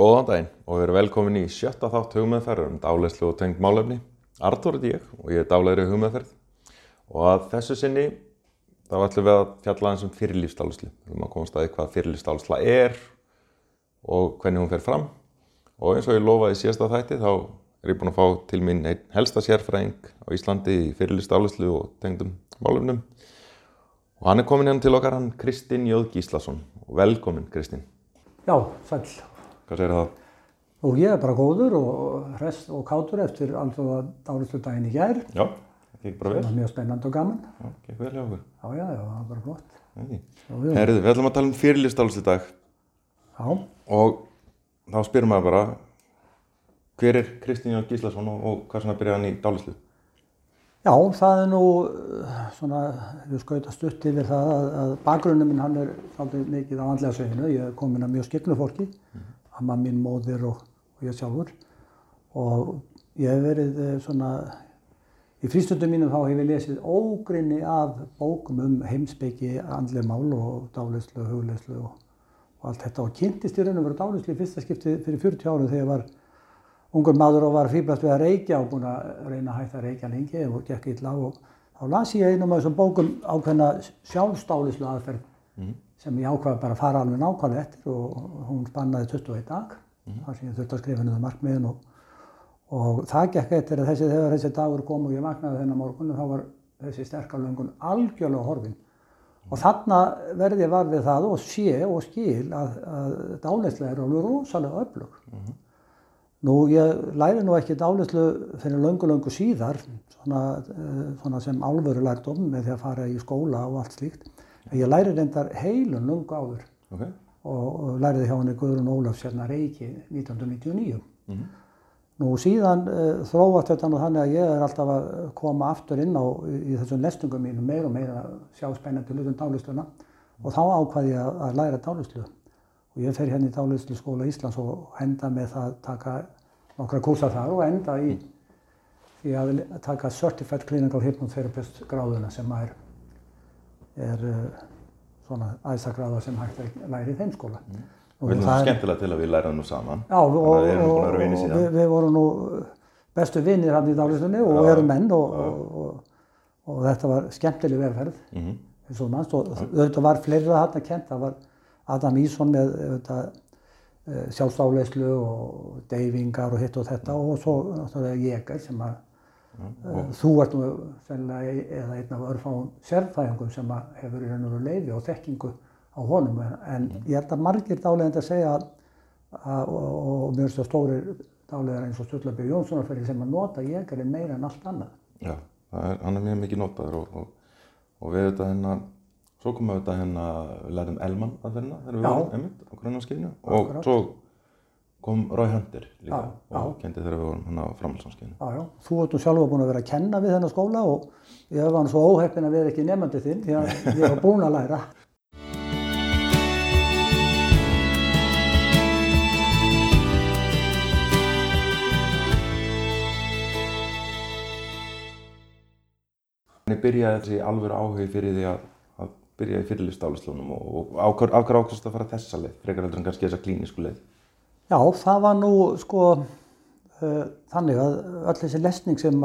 Góðan daginn og við erum velkomin í 7. þátt hugmeðferðar dáleiðslu og tengd málefni. Arnþór heiti ég og ég dáleiðari hugmeðferð. Og að þessu sinni þá ætlum við að fjalla aðeins fyrirlífsdáleiðslu. Við erum að komast að því hvað fyrirlífsdáleiðsla og hvernig hún fer fram. Og eins og ég lofaði í síðasta þætti þá ég búinn að fá til mín einn helsta sérfræðing á Íslandi í fyrirlífsdáleiðslu og tengdum málefnum. Og hann komin hérna til okkar, hann Kristinn J. Gíslason. Velkomin, Kristinn. Já, sæll. Hvað segir það? Og ég bara góður og hress og kátur eftir alþjóða dáleiðsludaginn í gær. Já, það gekk bara vel. Það var mjög spennandi og gaman. Já, gekk vel hjá okkur. Já, það var bara flott. Herðu, við ætlum að tala fyrirlífsdáleiðslu í dag. Já. Og þá spyrum maður bara, hver Kristinn J. Gíslason og hvað svona byrjaði hann í dáleiðslu? Já, það nú svona, ég skauta stutt yfir það að bakgrunninn minn hann svolítið mikið á andlega sviðinu. Ég er komin að mjög skyggnu fólki, amma mín, móðir og ég sjálfur. Og ég hef verið svona, í frístundum mínum þá hef ég lesið ógrynni af bókum heimspeki, andleg mál og dáleiðslu, hugleiðslu og allt þetta. Og kynntist í raun og veru dáleiðslu í fyrsta skipti fyrir 40 árum þegar ég var ungur maður og var að fíflast við að reykja og búinn að reyna að hætta að reykja lengi og gekk illa og þá las ég einum af þessum bókum ákveðna sjálfsdáleiðslu aðferð sem ég ákvað bara að fara alveg nákvæmlega eftir og hún spannaði 21 dag þar sem ég þurfti að skrifa niður markmiðin og það gekk eftir að þegar þessi dagur kom og ég vaknaði þennan morgun þá var þessi sterka löngun algjörlega horfin og þarna verði ég var við það og sé og skil að dáleiðsla alveg rosalega öflug. Nú, ég læri nú ekki dáleiðslu fyrir löngu síðar, svona sem alvöru lærdóm með því að fara í skóla og allt slíkt. En ég læri reyndar heilun löngu áður og læriði hjá henni Guðrún Ólafs hérna Reykji 1999. Nú síðan þróast þetta nú þannig að ég er alltaf að koma aftur inn í þessum lesningum mínum meira og meira að sjá spennandi hlutum dáleiðsluna og þá ákvað ég að læra dáleiðslu. Og ég fer hérna í Dáleiðsluskóla Íslands og enda með það að taka nokkra kúrsa þar og enda í því að taka Certified Clinical Hypnotherapist gráðuna sem er svona æðsta gráða sem hægt að læra í þeim skóla. Við erum skemmtilega til að við læraðum nú saman. Já, og við vorum nú bestu vinir hérna í dáleiðslunni og erum menn og þetta var skemmtileg vegferð eins og mannst og þetta var fleira þarna kennt, það var Adam Ísson með sjálfsdáleiðslu og deyfingar og hitt og þetta og svo náttúrulega Jäger sem að þú ert nú sennilega eða einn af örfáum sérfræðingum sem að hefur í raun og veru leyfi og þekkingu á honum en ég held að margir dáleiðendur segja og mjög stórir dáleiðar eins og Sturla B. Jónssonar sem að nota Jäger meira en allt annað. Já, hann mjög mikið notaður og við þetta Svo komum við við lærðum Elman aðferðina þegar við vorum einmitt á grunnámskeiðinu og svo kom Roy Hunter líka og kenndi þegar við vorum á framhaldsnámskeiðinu. Já, þú ert nú sjálfur búinn að vera að kenna við þennan skóla og ég var svo óheppinn að vera ekki nemandi þinn því að ég var búinn að læra. Hvernig byrjaði þessi alvöru áhugi fyrir því að byrja í fyrirlífsdáleiðslunum og af hverju ákvaðstu að fara þessa leið, frekar heldur en kannski þessa klínísku leið? Já, það var nú þannig að öll þessi lesning sem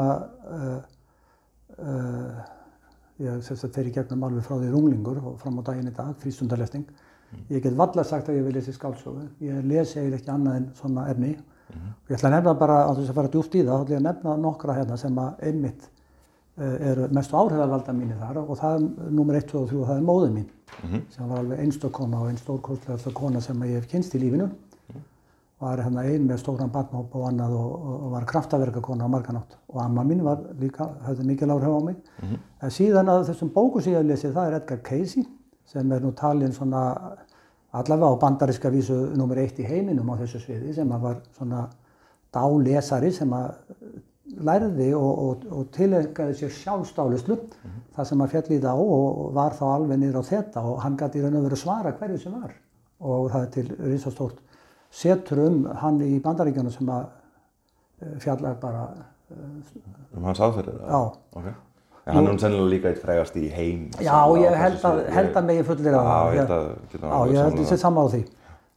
ég fer í gegnum alveg frá því runglingur og fram á daginn í dag, frístundarlesning. Ég get varla sagt að ég vil lesa skáldsögu, ég lesi eiginlega ekki annað en svona efni. Og ég ætla að nefna bara, á þess að fara djúpt í það, þá ætla ég að nefna nokkra hérna sem að einmitt eru mestu áhrifavalda mínir þar og það númer 1, 2 og 3 og það móðir mín sem var alveg einstök kona og stórkostlegasta kona sem ég hef kynnst í lífinu var hérna ein með stóran barnahóp og annað og var kraftaverkakona á marganátt og amma mín var líka, hafði mikil áhrif á mig en síðan að þessum bókum sem ég hef lesið það Edgar Cayce sem nú talinn svona allavega á bandaríska vísu númer 1 í heiminum á þessu sviði sem var svona dálesari sem að lærði og tileinkaði sér sjálfsdáleiðslu það sem að féll í það og var þá alveg niður á þetta og hann gat í raun og veru svara hverju sem var og það til risastórt setur hann í Bandaríkjunum sem að fjallar bara hans aðferðir? Já. Okay. En hann er sennilega líka eitt frægast í heim. Já, ég held að megi fullir á það. Já, ég held að ég sé sammála því.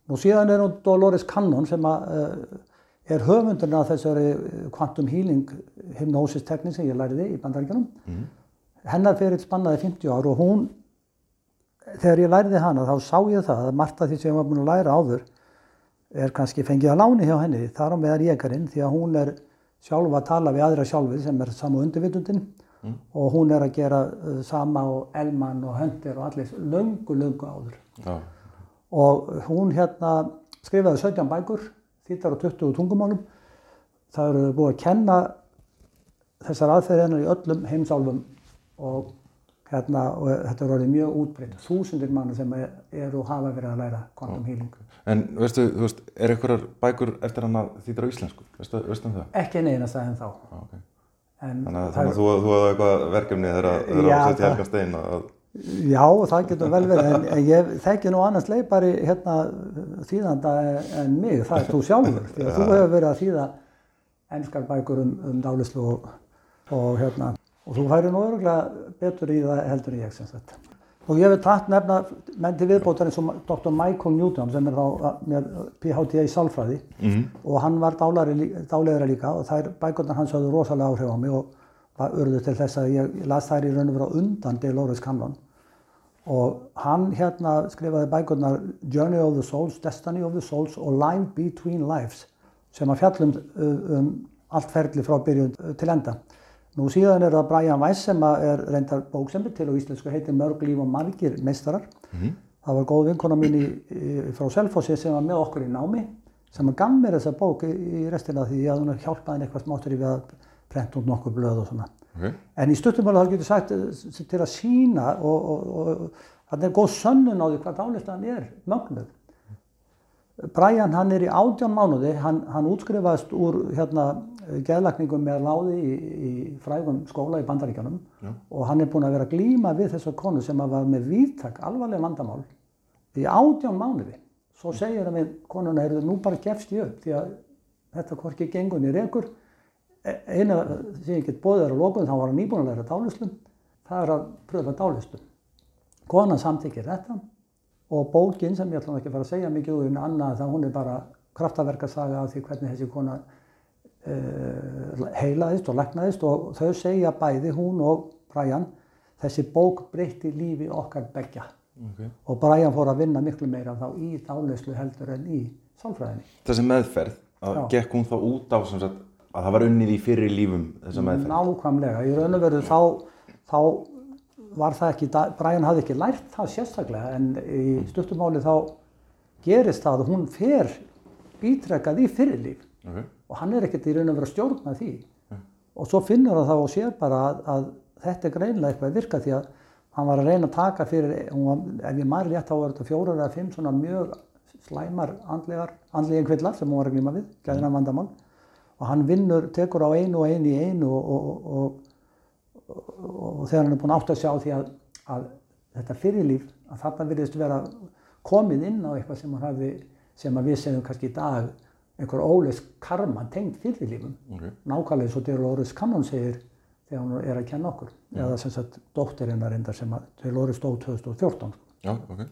Nú síðan nú Dolores Cannon sem er höfundurinn af þessari quantum healing hypnosis tekník sem ég lærði í Bandaríkjunum. Hennar ferill spannaði 50 ár og hún, þegar ég lærði hana þá sá ég það að margt af því sem ég var búin að læra áður kannski fengið að láni hjá henni, þar á meðal Jekarinn, því að hún sjálf að tala við aðra sjálfur sem sama undirvitundin og hún að gera sama og Elman og Hunter og allir löngu áður. Já. Og hún skrifaði 17 bækur, þýddar á 20 tungumálum. Það eru búið að kenna þessar aðferðir hennar í öllum heimsálfum og þetta er orðið mjög útbreitt. Þúsundir manna sem eru og hafa verið að læra quantum healing. En veistu, einhverjar bækur eftir hana þýddar á íslensku? Veistu það? Ekki eina staðinn þá. Okay. Þannig að þú hefði eitthvað verkefni þegar að setja Helga Stein að... Já, það getur vel verið, en ég þekki nú annars leipari þýðanda en mig, það þú sjálfur, því að þú hefur verið að þýða enskar bækur dáleiðslu og þú færi nú örugglega betur í það heldur en ég sem sagt. Og ég vil tatt nefna menn til viðbótar eins og Dr. Michael Newton sem þá með PhD í sálfræði og hann var dáleiðari líka og þær bækurnar hans höfðu rosalega áhrif á mig og urðu til þess að ég las þær í raun og veru undan Dolores Cannon og hann skrifaði bækurnar Journey of the Souls, Destiny of the Souls og Life Between Lives sem að fjallum allt ferli frá byrjun til enda. Nú síðan það Brian Weiss sem er reyndar bóksemmi til á íslensku heitir Mörg líf og margir meistarar. Það var góð vinkona mín frá Selfossi sem var með okkur í námi sem gaf mér þessa bók í restina því að hún hjálpaði henni eitthvað smáttur við að prenta út nokkur blöð og svona. En í stuttumáli þá getur sagt til að sýna og það góð sönnun á því hvað dáleiðslan mögnuð. Brian hann í 18 mánuði, hann útskrifaðist úr geðlækningum með láði í frægum skóla í Bandaríkjunum og hann búinn að vera að glíma við þessa konu sem var með víðtæk alvarleg vandamál í 18 mánuði. Svo segir hann við konuna, nú bara gefst ég upp því að þetta hvorki gengur né rekur. Eina sem ég get boðið að lokum, þá var hann nýbúinn að læra dáleiðslu, það að pröfa dáleiðslu. Konan samþykkir þetta og bókin sem ég ætla ekki að fara að segja mikið úr annað það hún bara kraftaverkasaga af því hvernig þessi kona heilaðist og læknaðist og þau segja bæði, hún og Brian, þessi bók breytti lífi okkar beggja. Og Brian fór að vinna miklu meira þá í dáleiðslu heldur en í sálfræðinni. Þessi meðferð, gekk hún þá út á sem sagt að það var unnið í fyrri lífum þessa meðferð? Nákvæmlega. Í raun og veru þá var það ekki, Brian hafði ekki lært það sérstaklega en í stuttumáli þá gerist það að hún fer ítrekkað í fyrri líf og hann ekkert í raun og veru að stjórna því. Og svo finnur hann þá og sér bara að þetta greinilega eitthvað virka því að hann var að reyna að taka fyrir, ef ég maður rétt þá var þetta 4 eða 5 svona mjög slæmar andlegir kvillar sem hún var að glíma við, geðræn vandamál. Og hann tekur á einu í einu og þegar hann búinn að átta sig á því að þetta fyrirlíf, að þarna virðist vera komið inn á eitthvað sem við segjum kannski í dag einhver óljós karma tengt fyrirlífum. Nákvæmlega svo Dolores Cannon segir þegar hún að kenna okkur. Eða sem sagt dóttirinn reyndar sem að Dolores dó 2014. Já, ok.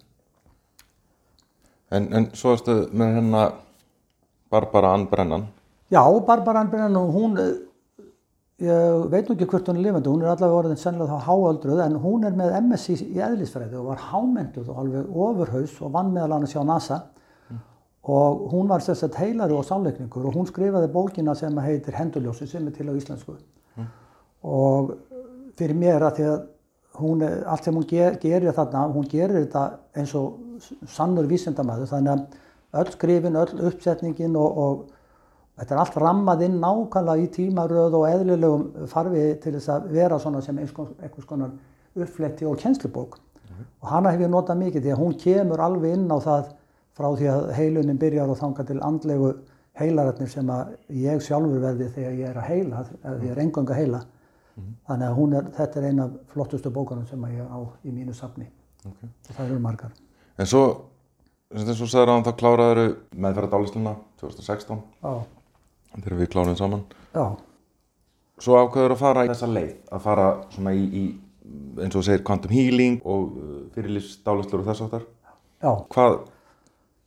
En svo ertu með Barbara Ann Brennan. Já, Barbara Ann Brennan, hún, ég veit nú ekki hvort hún lifandi, hún allavega orðin sennilega þá háöldruð, en hún með MS í eðlisfræði og var hámenntuð og alveg ofurhaus og vann meðal annars hjá NASA. Og hún var sem sagt heilari og sállækningur og hún skrifaði bókina sem heitir Hendurljósið sem til á íslensku. Og fyrir mér að því að hún, allt sem hún gerir þarna, hún gerir þetta eins og sannur vísindamaður, þannig að öll skrifin, öll uppsetningin og þetta allt rammað inn nákvæmlega í tímaröð og eðlilegum farvegi til þess að vera svona sem einhvers konar uppfletti og kennslubók. Og hana hef ég notað mikið því að hún kemur alveg inn á það frá því að heilunin byrjar og þangað til andlegu heilararnir sem að ég sjálfur verði þegar ég að heila, eða ég eingöngu að heila. Þannig að þetta eina af flottustu bókunum sem ég á í mínu safni. Og það eru margar. En svo, eins og sagður þá kláraðu meðferð dáleiðsluna 2016. Já. Þegar við klárum saman. Já. Svo ákveður að fara í þessa leið, að fara svona í eins og segir quantum healing og fyrirlífsdáleiðslur og þess áttar. Já.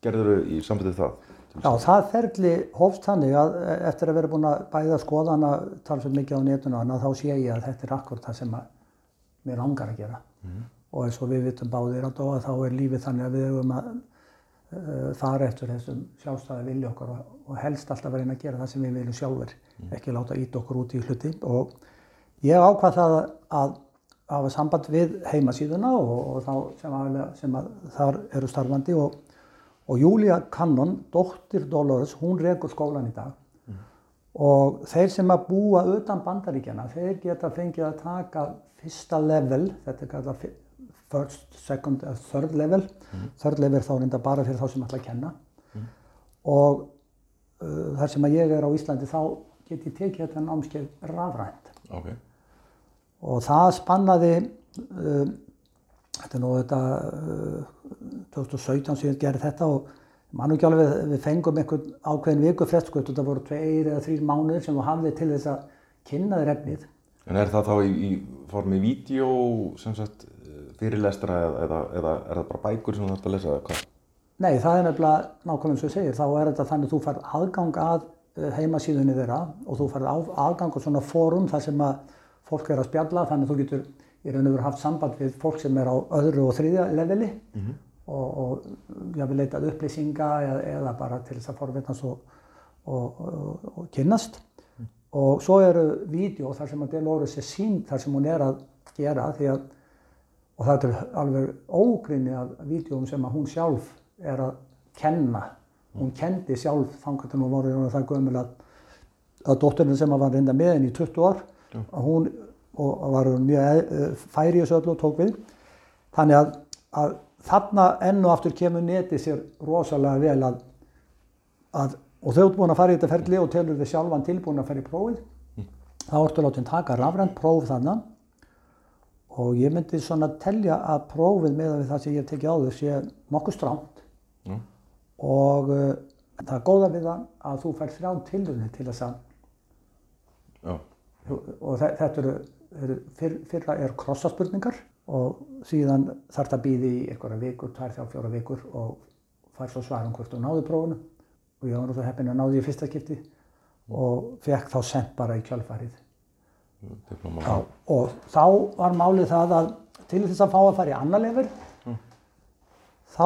gerðirðu í sambandi við það? Já, það ferli hófst þannig að eftir að vera búin að bæða skoða hana talsveit mikið á netinu og annað, þá sé ég að þetta akkúrat það sem mér langar að gera. Og eins og við vitum báðir að þá lífið þannig að við eigum að fara eftir þessum sjálfstæða vilja okkar og helst alltaf reyna að gera það sem við viljum sjálfur, ekki láta ýta okkur út í hluti. Og ég ákvað það að hafa samband við heimasíðuna og þá sem þar eru starfandi og Júlía Cannon, dóttir Dolores, hún rekur skólan í dag. Og þeir sem að búa utan Bandaríkjanna, þeir geta fengið að taka fyrsta level, þetta kallað first, second, third level. Third level þá reynda bara fyrir þá sem ætla að kenna. Og þar sem að ég á Íslandi, þá get ég tekið þetta námskeið rafrænt. Okay. Og það spannaði, þetta 2017 sem ég gerði þetta og man ekki alveg við fengum einhvern ákveðin vikufrest, þetta voru 2 eða 3 mánuðir sem þú hafði til þess að kynna þér efnið. En það þá í formi vídeo, sem sagt, fyrirlestra eða er það bara bækur sem þú þarft að lesa eða hvað? Nei, það nefnilega nákvæmlega eins og ég segir, þá þetta þannig að þú færð aðgang að heimasíðunni þeirra og þú færð aðgang á svona fórum þar sem að fólk að spjalla, þannig að þú getur í raun og veru haft samband við fólk sem á öðru og þriðja leveli og ég vil leitað upplýsinga eða bara til þess að forvitnast og kynnast. Og svo eru vídeo þar sem að Dolores sýnd þar sem hún að gera og það alveg ógrynni af vídeóum sem að hún sjálf að kenna. Hún kendi sjálf þangað til hún voru það gömul að dótturinn sem var reynda með henni í 20 ár og hún var mjög fær í þessu öllu og tók við. Þannig að þarna enn og aftur kemur netið sér rosalega vel og þau búin að fara í þetta ferli og telur þið sjálfan tilbúin að fara í prófið. Þá ertu látin taka rafrænt próf þarna og ég myndi svona telja að prófið með það sem ég tekið áður sé nokkuð strangt. Og það góða við það að þú fær 3 tilraunir til þess að og þetta fyrra krossaspurningar og síðan þarf það bíða í einhverja vikur, 2, 3, 4 vikur og fær svo svar hvort þú náði prófinu og ég var svo heppinn að náði í fyrsta skipti og fekk þá sent bara í kjölfarið. Og þá var málið það að til þess að fá að fara í annar level þá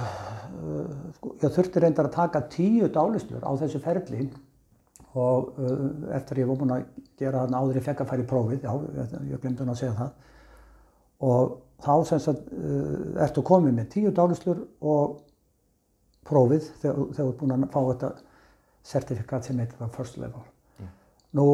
ég þurfti reyndar að taka 10 dálislur á þessu ferli og eftir ég var búinn að gera þarna áður ég fekk að fara í prófið, ég glemdi að segja það. Og þá sem sagt ertu komið með 10 dálislur og prófið þegar þú ert búinn að fá þetta sertifikat sem heitir það first level. Nú,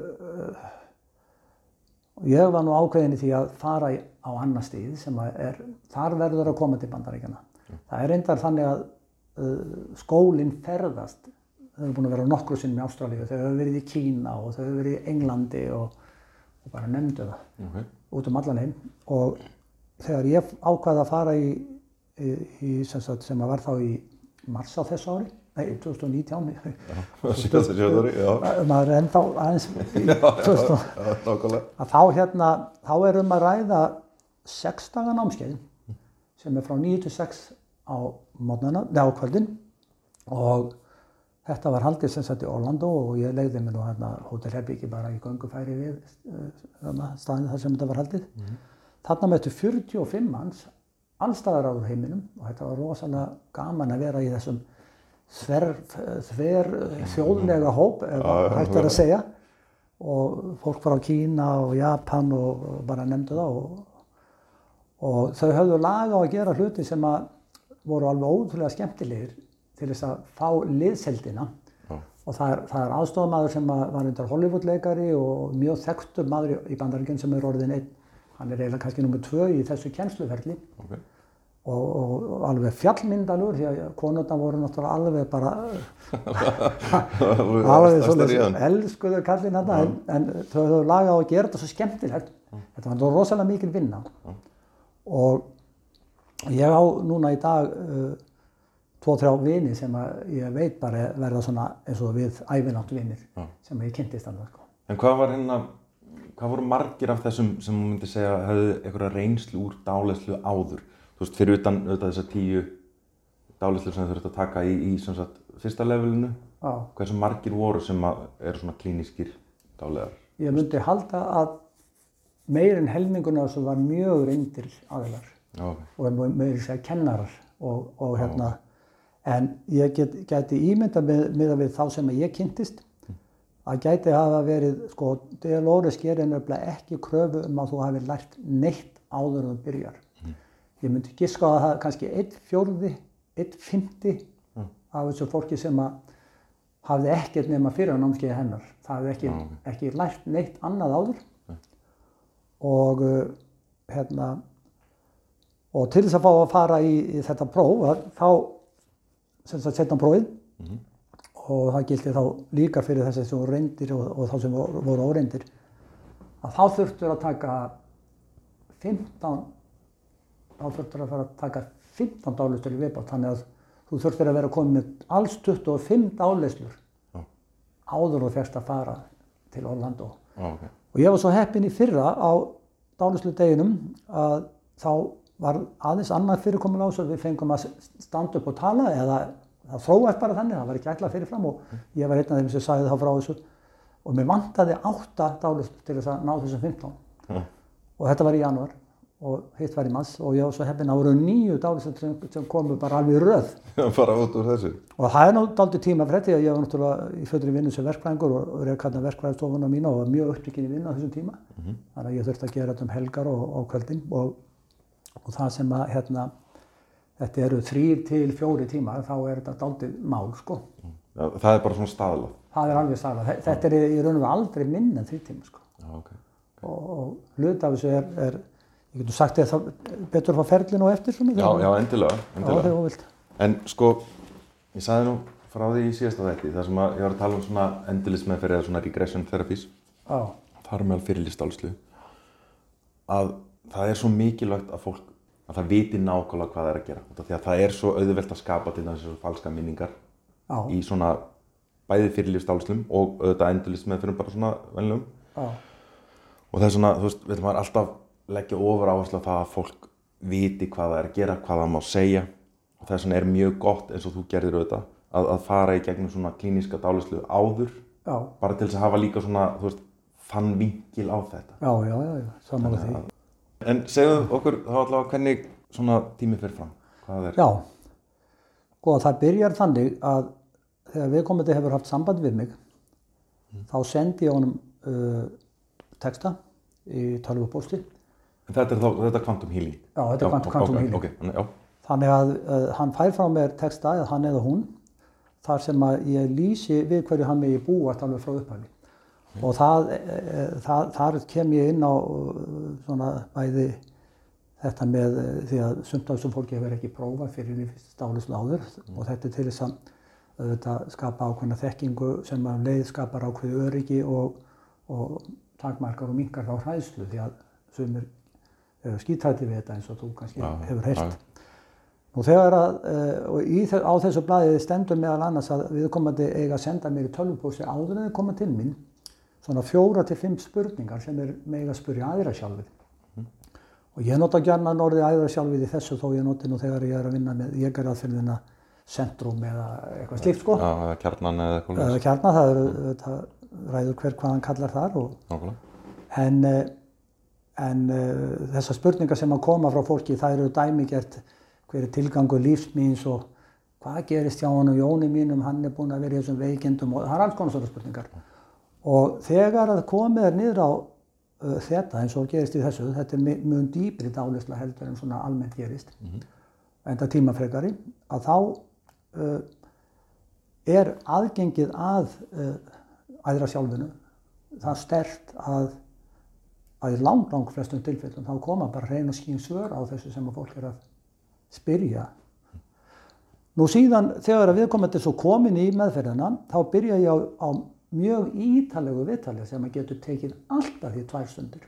ég var nú ákveðin í því að fara á annað stig sem þar verður að koma til Bandaríkjanna. Það reyndar þannig að skólinn ferðast. Þau hefur búin að vera nokkru sinnum í Ástralíu, þau hefur verið í Kína og þau hefur verið í Englandi og bara nefndu það út allan heim. Og þegar ég ákvað að fara í sem var þá í mars á þessu ári, nei 2019, maður ennþá aðeins þá að ræða 6 daga námskeið sem frá 9 til 6 á morgnana, á kvöldin og þetta var haldið sem sagt í Orlando og ég leigði mér nú hótelherbyggi bara í göngufæri við staðinn þar sem þetta var haldið. Þarna mættu 45 manns allstaðar á heiminum og þetta var rosalega gaman að vera í þessum þver þjóðlega hóp, hægt að segja. Og fólk frá Kína og Japan og bara nefndu það og þau höfðu lag á að gera hluti sem voru alveg ótrúlega skemmtilegir til þess að fá liðseldina og það aðstofamaður sem var undir Hollywood-leikari og mjög þekktur maður í Bandaríkjunum sem orðinn einn, hann eiginlega kannski nummer 2 í þessu kennsluferli og alveg fjallmyndalur því að konurnar voru náttúrulega alveg bara alveg svona elskuðu kallinn þarna en þau höfðu lag á að gera þetta svo skemmtilegt, þetta var rosalega mikil vinna og ég á núna í dag 2-3 vini sem ég veit bara verða svona eins og við ævináttu vinir sem ég kynntist annað. En hvað voru margir af þessum sem þú myndi segja hefðu einhverja reynslu úr dáleiðslu áður? Þú veist, fyrir utan þessar 10 dáleiðslu sem þið þurftu að taka í sem sagt, fyrsta levelinu? Já. Hversu margir voru sem eru svona klínískir dáleiðar? Ég myndi halda að meir en helminguna þessu var mjög reyndir aðilar. Já, ok. Og meir að segja kennarar og hérna. En ég gæti ímyndað miðað við þá sem ég kynntist að gæti hafa verið, sko, DLORIS gerir nefnilega ekki kröfu að þú hafi lært neitt áður en þú byrjar. Ég myndi giska að það kannski 1/4, 1/5 af þessu fólki sem hafði ekkert nema fyrir námskeiði hennar. Það hafði ekki lært neitt annað áður. Og hérna, og til þess að fá að fara í þetta próf, þá sem sagt setna prófið og það gildi þá líka fyrir þess sem voru reyndir og þá sem voru óreindir, að þá þurftur að taka 15 dáleiðslur í viðbót, þannig að þú þurftir að vera komið með alls 25 dáleiðslur áður og fékkst að fara til Orlando. Okay. Og ég var svo heppinn í fyrra á dáleiðsludeginum að þá var aðeins annað fyrirkomulag svo við fengum að standa upp og tala eða það þróaðist bara þannig, það var ekki ætlað fyrirfram og ég var einn af þeim sem sagði þá frá þessu og mér vantaði 8 dáleiðslur til þess að ná þessum 15 og þetta var í janúar og hitt var í mars og ég var svo heppinn að voru 9 dáleiðslur sem komu bara alveg í röð. Bara út úr þessu? Og það nú dálítið tímafrekt því að ég var náttúrulega í fullri vinnu sem verkfræðingur og rek hérna verkfræðistofuna mína og var mjög upptekinn í vinnu á þessum tíma. Þannig að ég þurfti að gera þetta helgar og kvöldin og það sem að hérna, þetta eru 3 til 4 tímar, þá þetta dálítið mál, sko. Já, það bara svona staðlað? Það alveg staðlað. Þetta í raun og aldrei minna en 3 tímar, sko. Já, okay. Og hluti af þessu ég getur sagt þér það betur að fá ferlinu og eftir svona. Já, endilega. Já, þegar þú vilt. En sko, ég sagði nú frá því í síðasta þætti, þar sem ég var að tala um svona endilismeðferð eða svona regression therapies. Já. Þar meðal fyrirlífsdáleiðslu. Að það svo mikilvægt að fólk að það viti nákvæmlega hvað það að gera. Því að það svo auðvelt að skapa til þessu falska minningar í svona bæði fyrirlífsdáleiðslum og auðvitað endilismeðferðum bara svona venjulegum. Og það svona, þú veist, við maður alltaf leggja ofur áherslu á það að fólk viti hvað það að gera, hvað það má segja. Og þess vegna mjög gott eins og þú gerðir auðvitað að fara í gegnum svona klíníska dáleiðslu áður. Já. Bara til þess að hafa líka svona, þú veist, þann vinkil á þetta. Já, sammála því. En segðu okkur þá allavega hvernig svona tími fer fram, hvað Já, og það byrjar þannig að þegar viðkomandi hefur haft samband við mig, þá sendi ég honum texta í tölvupósti. En þetta er quantum healing? Já, þetta er quantum healing. Okay, já. Þannig að hann fær frá mér texta, eða hann eða hún, þar sem að ég lýsi við hverju hann megi búast alveg frá upphafi. Og þar kem ég inn á svona bæði þetta með því að sumt af þessum fólki hefur ekki prófað fyrir dáleiðslu áður og þetta til þess að skapa ákveðna þekkingu sem að leið skapar ákveði öryggi og takmarkar og minnkar þá hræðslu því að sumir eru skítræddir við þetta eins og þú kannski hefur heyrt. Nú þegar á þessu blaði stendur meðal annars að viðkomandi eiga að senda mér í tölvupósti áður en þeir koma til mín svona 4 til 5 spurningar sem mega að spyrja aðra sjálfið. Og ég nota gjarnan orðið aðra sjálfið í þessu þó ég noti nú þegar ég að vinna með aðferðina Centrum eða eitthvað slíkt sko. Já, eða Kjarnan eða eitthvað. Eða Kjarnan, það ræður hver hvað hann kallar þar. En þessar spurningar sem að koma frá fólki, það eru dæmigert hver tilgangur lífs míns og hvað gerist hjá honum Jóni mínum, hann búinn að vera í þessum veikindum og það alls konar svona spurningar. Og þegar það komið niður á þetta eins og gerist í þessu, þetta mjög dýpri dáleiðsla heldur en svona almennt gerist, enda tímafrekari, að þá aðgengið að æðra sjálfinu það sterkt að í lang flestum tilfellum þá koma bara hrein og skín svör á þessu sem að fólk að spyrja. Nú síðan þegar viðkomandi svo komin í meðferðina, þá byrja ég á mjög ítarlegu viðtali sem að getur tekið alltaf í 2 stundir.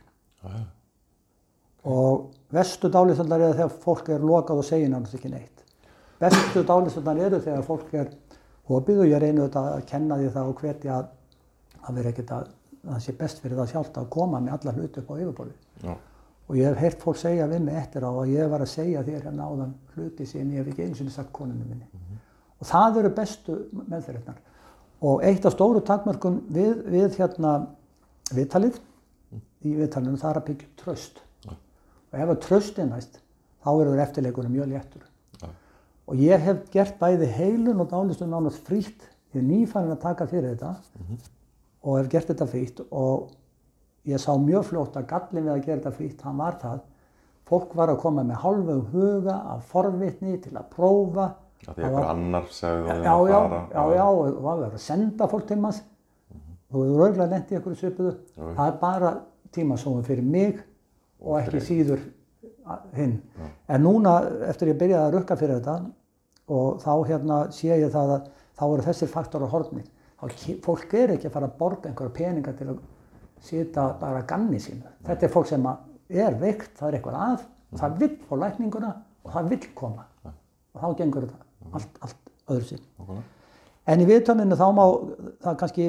Og verstu dáleiðslurnar eru þegar fólk lokað og segir nánast ekki neitt. Bestu dáleiðslurnar eru þegar fólk hopið og ég reyni að kenna því það og hvetja að vera ekkert að það sé best fyrir það sjálft að koma með alla hluti upp á yfirborðið. Og ég hef heyrt fólk segja við mig eftir á að ég var að segja þér hérna áðan hluti sem ég hef ekki einu sinni sagt konunni minni. Og það eru bestu meðferðirnar. Og eitt af stóru takmörkun við hérna viðtalið, í viðtalinu það er að byggja upp traust. Og ef að traust er næst, þá verður eftirleikurinn mjög léttur. Og ég hef gert bæði heilun og dálistu nánast frítt. Ég er nýfarinn að taka fyrir þetta og hef gert þetta frítt og ég sá mjög fljótt að gallinn við að gera þetta frítt, hann var það. Fólk var að koma með hálfum huga af forvitni til að prófa. Það er einhver annar sagði það að fara. Já, og það var að senda fólk til manns. Þú hefur örugglega lent í einhverju svipuðu. Það er bara tímasóun fyrir mig og ekki síður hinn. En núna, eftir ég byrjaði að rukka fyrir þetta, og þá hérna sé ég það að þá eru þessir faktorar horfnir. Fólk er ekki að fara að borga einhverja peninga til að sita bara að gamni sínu. Þetta er fólk sem er veikt, það er eitthvað að, það vill fá lækninguna og það vill koma. Og þá gengur þetta allt öðru sín. En í viðtalinu þá má það kannski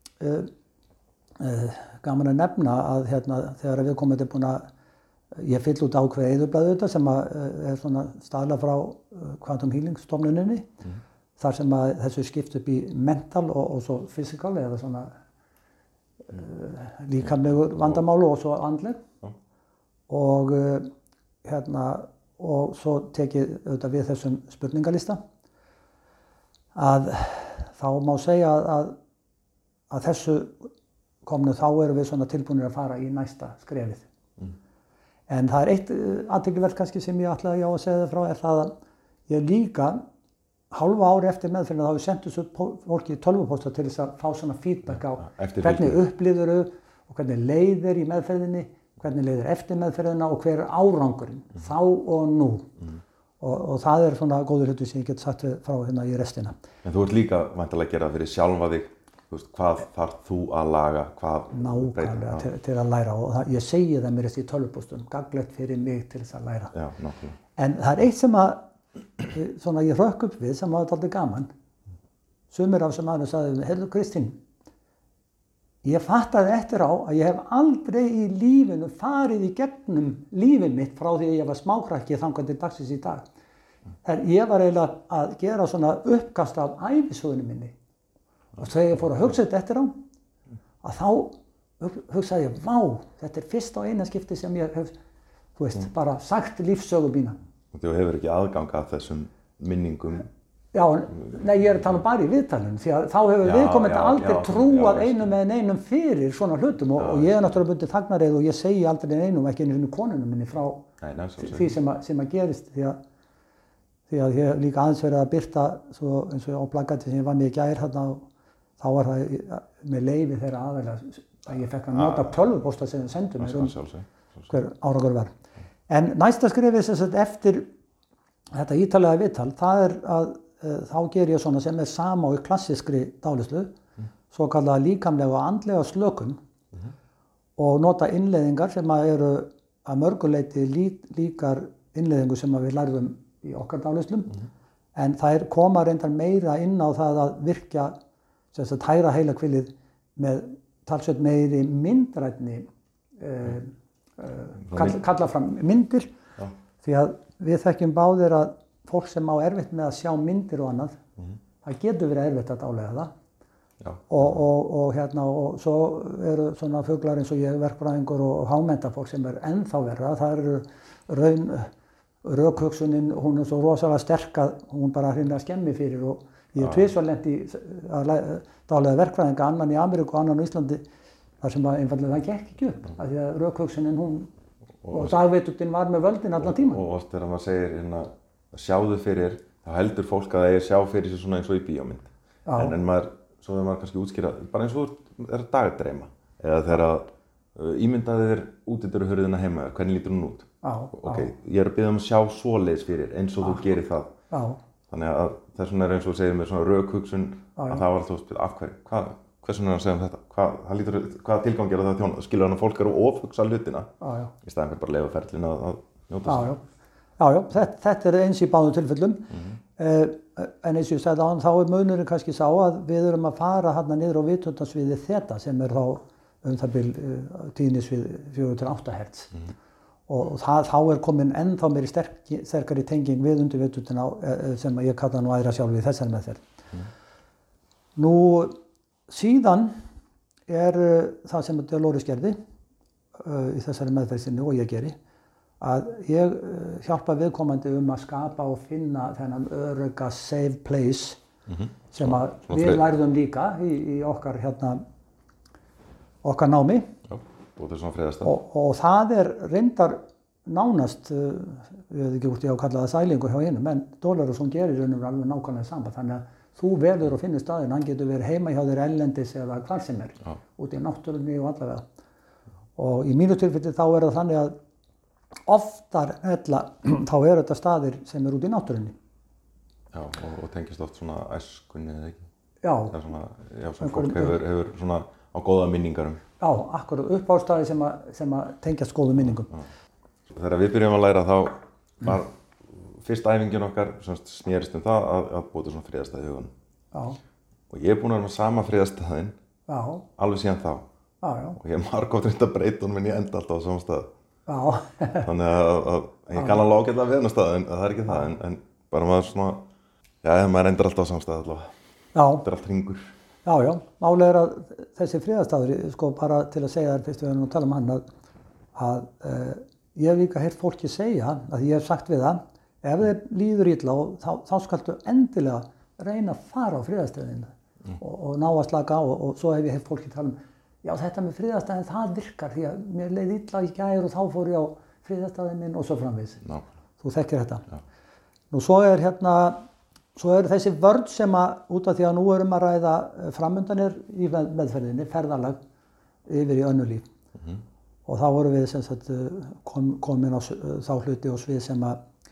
gaman að nefna að hérna, þegar viðkomandi er búin að ég fyll út ákveðið eyðublað þetta sem er svona staðla frá Quantum Healing stofnuninni þar sem að þessu skipt upp í mental og svo physical eða svona líkamlegur vandamálu og svo andleg og hérna og svo tekið auðvitað við þessum spurningalista að þá má segja að þessu komnu þá erum við svona tilbúinir að fara í næsta skrefið. En það er eitt athyglisvert kannski sem ég ætlaði að segja frá er það að ég líka hálfa ári eftir meðferðina þá við sendum svo fólki tölvupósta til þess að fá svona feedback á hvernig upplifðuru og hvernig leiðir í meðferðinni, hvernig leiðir eftir meðferðina og hver er árangurinn þá og nú. Og það er svona góður hlutur sem ég get sagt frá hérna í restina. En þú ert líka væntanlega að gera það fyrir sjálfa þig. Hvað þarf þú að laga, hvað nákvæmlega til að læra og ég segi það mér í tölvupóstum, gagnlegt fyrir mig til þess að læra. Já, nákvæmlega. En það er eitt sem að svona ég hrökk upp við sem var dálítið gaman. Sumir af sem aðeins sagði, heyrðu Kristín, ég fattaði eftir á að ég hef aldrei í lífinu farið í gegnum lífið mitt frá því að ég var smákrakki þangað til dagsins í dag. Ég var eiginlega að gera svona uppkast af ævisögunni minni. Og þegar ég fór að hugsa þetta eftir á, að þá hugsaði ég, vá, þetta er fyrst og eina skipti sem ég hef, þú veist, bara sagt lífssögu mína. Þú hefur ekki aðgang að þessum minningum? Já, nei, ég er að tala bara í viðtalinu, því að þá hefur viðkomandi aldrei trúað einum eða neinum fyrir svona hlutum og ég er náttúrulega bundið þagnarið og ég segi aldrei neinum, ekki einu konunum minni frá því sem að gerist, því að ég hef líka aðeins verið að birta, svo eins og á plakati sem ég vann í gær hérna þá var það með leyfi þeirra aðeins að ég fekk að nota tölvupósta sem þau sendu mér hver árangur var. En næsta skrifið sem sagt eftir þetta ítarlega viðtal, það er að þá ger ég svona sem er sama og í klassískri dálislu, svo kallaða líkamlega og andlega slökun og nota innleiðingar sem eru að mörguleiti líkar innleiðingu sem við lærðum í okkar dálislum, en þær koma reyndar meira inn á það að virkja sem að hægra heilahvilið með talsveit meiri myndrænni kalla fram myndir því að við þekkjum báðir að fólk sem á erfitt með að sjá myndir og annað það getur verið erfitt að dáleiða það og svo eru svona fuglar eins og ég verkfræðingur og hámenntafólk sem er ennþá verra það eru rökhugsunin hún er svo rosalega sterk að hún bara hreinlega skemmi fyrir og ég hef tvisvar lent í að dáleiða verkfræðinga, annan í Ameríku og annan á Íslandi þar sem einfaldlega það gekk ekki upp af því að rökhugsunin hún og dagvitundin var með völdin allan tíman. Og oft þegar maður segir hérna sjáðu fyrir, þá heldur fólk að það eigi að sjá fyrir sig svona eins og í bíómynd. En maður, svo þegar maður kannski útskýra, bara eins og þú er að dagdreyma eða þegar ímyndaði þér útidyrahurðina heima, hvernig lítur hún út? Ég er að biðja að sjá svoleiðis fyrir eins og þú gerir það. Þannig að þess vegna eins og segir með svona rökhugsun að það var þú veist, af hverju, hvers vegna er að segja þetta? Hvaða tilgangi er það að þjóna? Skilur hann að fólk eru að ofhugsa hlutina í staðinn fyrir bara að leyfa ferlina að njóta sig? Já, þetta er eins í báðum tilfellum. En eins og ég sagði áðan, þá er munurinn kannski sá að við erum að fara hérna niður á vitundarsviði þeta sem er þá það bil tíðnisvið 4-8 Hz. og þá komin ennþá meiri sterkari tenging við undirvitundina sem ég kalla nú aðra sjálf í þessari meðferð. Nú síðan það sem Dolores gerði í þessari meðferð sinni og ég geri, að ég hjálpa viðkomandi að skapa og finna þennan örugga safe place sem að við lærðum líka í okkar námi. Og það reyndar nánast, ég veit ekki hvort ég á að kalla það sælingu hjá hinum, en Dolores gerir alveg nákvæmlega samband, þannig að þú velur og finnur staðinn, hann getur verið heima hjá þér erlendis eða hvar sem út í náttúrunni og allavega. Og í mínu tilfelli þá það þannig að oftar þá þetta staðir sem út í náttúrunni. Já, og tengist oft svona æskunni eða ekki? Já. Sem fólk hefur svona á góða minningar Já, akkurat uppástaði sem að tengjast góðum minningum. Þegar við byrjum að læra þá var fyrst æfingin okkar snerist það að búa til svona friðarstað í hugunum. Já. Og ég búinn að vera með sama friðarstaðinn alveg síðan þá. Já. Og ég margótt reynd að breyta honum en ég enda alltaf á sama stað. Já. Þannig að ég kann alveg ágætlega við hennar stað en það ekki það. En bara maður svona, maður endur alltaf á sama stað allavega. Já. Þetta allt hringur. Já. Málið að þessi friðarstaður, bara til að segja þér fyrst við erum að tala hann, að ég hef líka heyrt fólki segja, að ég hef sagt við það, ef þið líður illa þá skaltu endilega reyna að fara á friðarstaðina og ná að slaka á og svo hef ég heyrt fólki tala já þetta með friðarstaðin það virkar því að mér leið illa í gær og þá fór ég á friðarstaðin minn og svo framvegis. Þú þekkir þetta. Já. Nú svo þessi vörn sem út af því að nú erum að ræða framundanir í meðferðinni, ferðalag yfir í önnur líf. Og þá vorum við komin á þá hluti og svið sem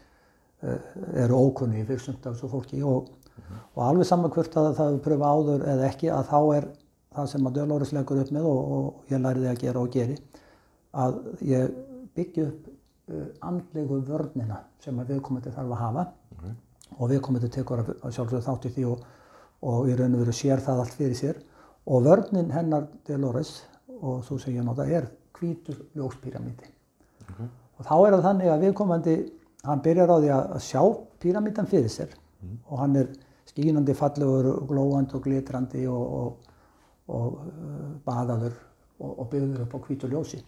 eru ókunni fyrir sumt af þessu fólki og alveg saman hvort að það pröfa áður eða ekki að þá það sem að Dolores leggur upp með og ég lærði að gera og geri að ég byggja upp andlegu vörnina sem að viðkomandi þarf að hafa og viðkomandi tekur að sjálfsögðu þátt í því og í raun og veru sér það allt fyrir sér og vörnin hennar Dolores og svo sem ég nota hvítur ljóspíramídi. Og þá það þannig að viðkomandi hann byrjar á því að sjá píramídan fyrir sér og hann skínandi, fallegur, glóandi og glitrandi og baðaður og byggður upp á hvítu ljósi.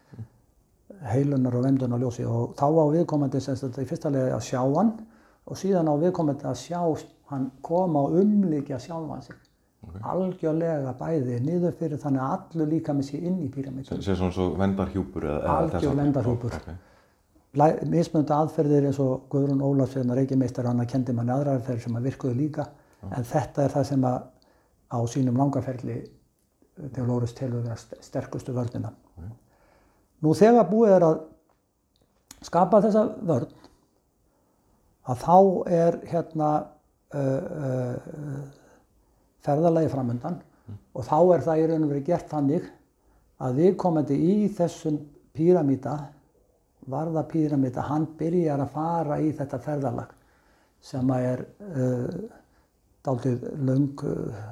Heilunar og vemdunar ljósi og þá á viðkomandi í fyrsta lagi að sjá hann og síðan á viðkomandi að sjá hann koma og umlíkja sjálfan sig. Algjörlega bæði niður fyrir þannig að allur líkaminn sé inn í píramídunum. Sem svona svo vendarhjúpur algjör vendarhjúpur. Mismunandi aðferðir eins og Guðrún Ólafs reikimeistari hann kenndi manni aðrar aðferðir sem virkuðu líka en þetta það sem á sínum langaferli Dolores telur vera sterkustu vörnina. Nú þegar búið að skapa þessa vörn að þá ferðalagi framundan og þá það í raun og veru gert þannig að viðkomandi í þessum píramída, varða píramída, hann byrjar að fara í þetta ferðalag sem dálítið löng,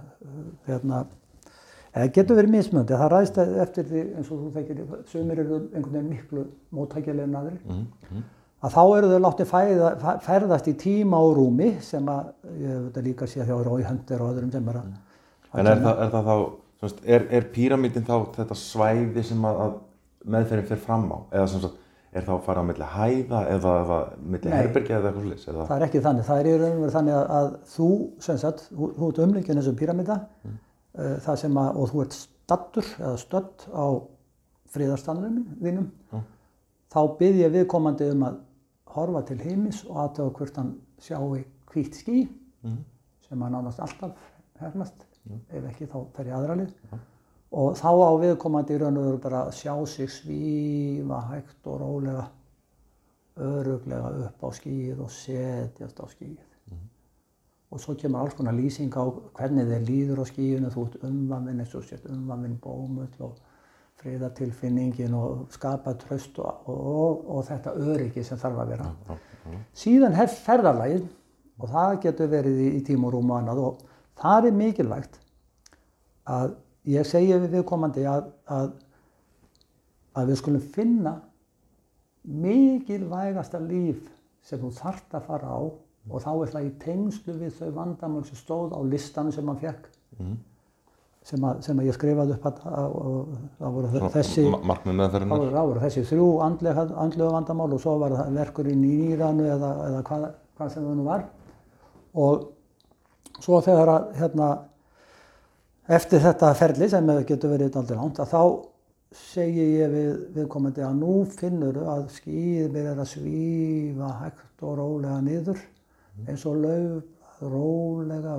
getur verið mismunandi, það ræðst eftir því eins og þú þekkir, sumir eru einhvern veginn miklu móttækilegir en aðrir. Að þá eru þau látið ferðast í tíma og rúmi sem ég veit líka sé hjá Roy Hunter og öðrum sem En það þá, píramídin þá þetta svæði sem að meðferðin fer fram á? Eða þá að fara á milli hæða eða milli herbergja eða eitthvað svoleiðis? Það ekki þannig, það í raun og veru þannig að þú, þú ert umlíkinn þessum píramída og þú ert staddur eða stödd á friðarstaðnum þínum, þá bið ég viðkomandi að horfa til himins og athuga hvort hann sjái hvítt ský sem hann nánast alltaf hefnast, ef ekki þá fer ég aðra lið og þá á viðkomandi í raun og veru bara að sjá sig svífa hægt og rólega örugglega upp á skýið og setjast á skýið og svo kemur alls konar lýsing á hvernig þeir líður á skýinu, þú ert umvafinn eins og sért umvafinn bómull og friðartilfinningin og skapa traust og þetta öryggi sem þarf að vera. Síðan hefst ferðalagið og það getur verið í tíma og rúm og annað og það mikilvægt að ég segi við viðkomandi að við skulum finna mikilvægasta líf sem þú þarft að fara á og þá er það í tengslu við þau vandamál sem stóð á listanum sem hann fekk sem að ég skrifaði upp og það voru þessi markmið meðferðinnar. Það voru þessi 3 andlegu vandamál og svo var það verkur í nýranu eða hvað sem það nú var og svo þegar að eftir þetta ferli sem getur verið dálítið langt að þá segi ég viðkomandi að nú finnur að skýið byrjar að svífa hægt og rólega niður eins og lauf rólega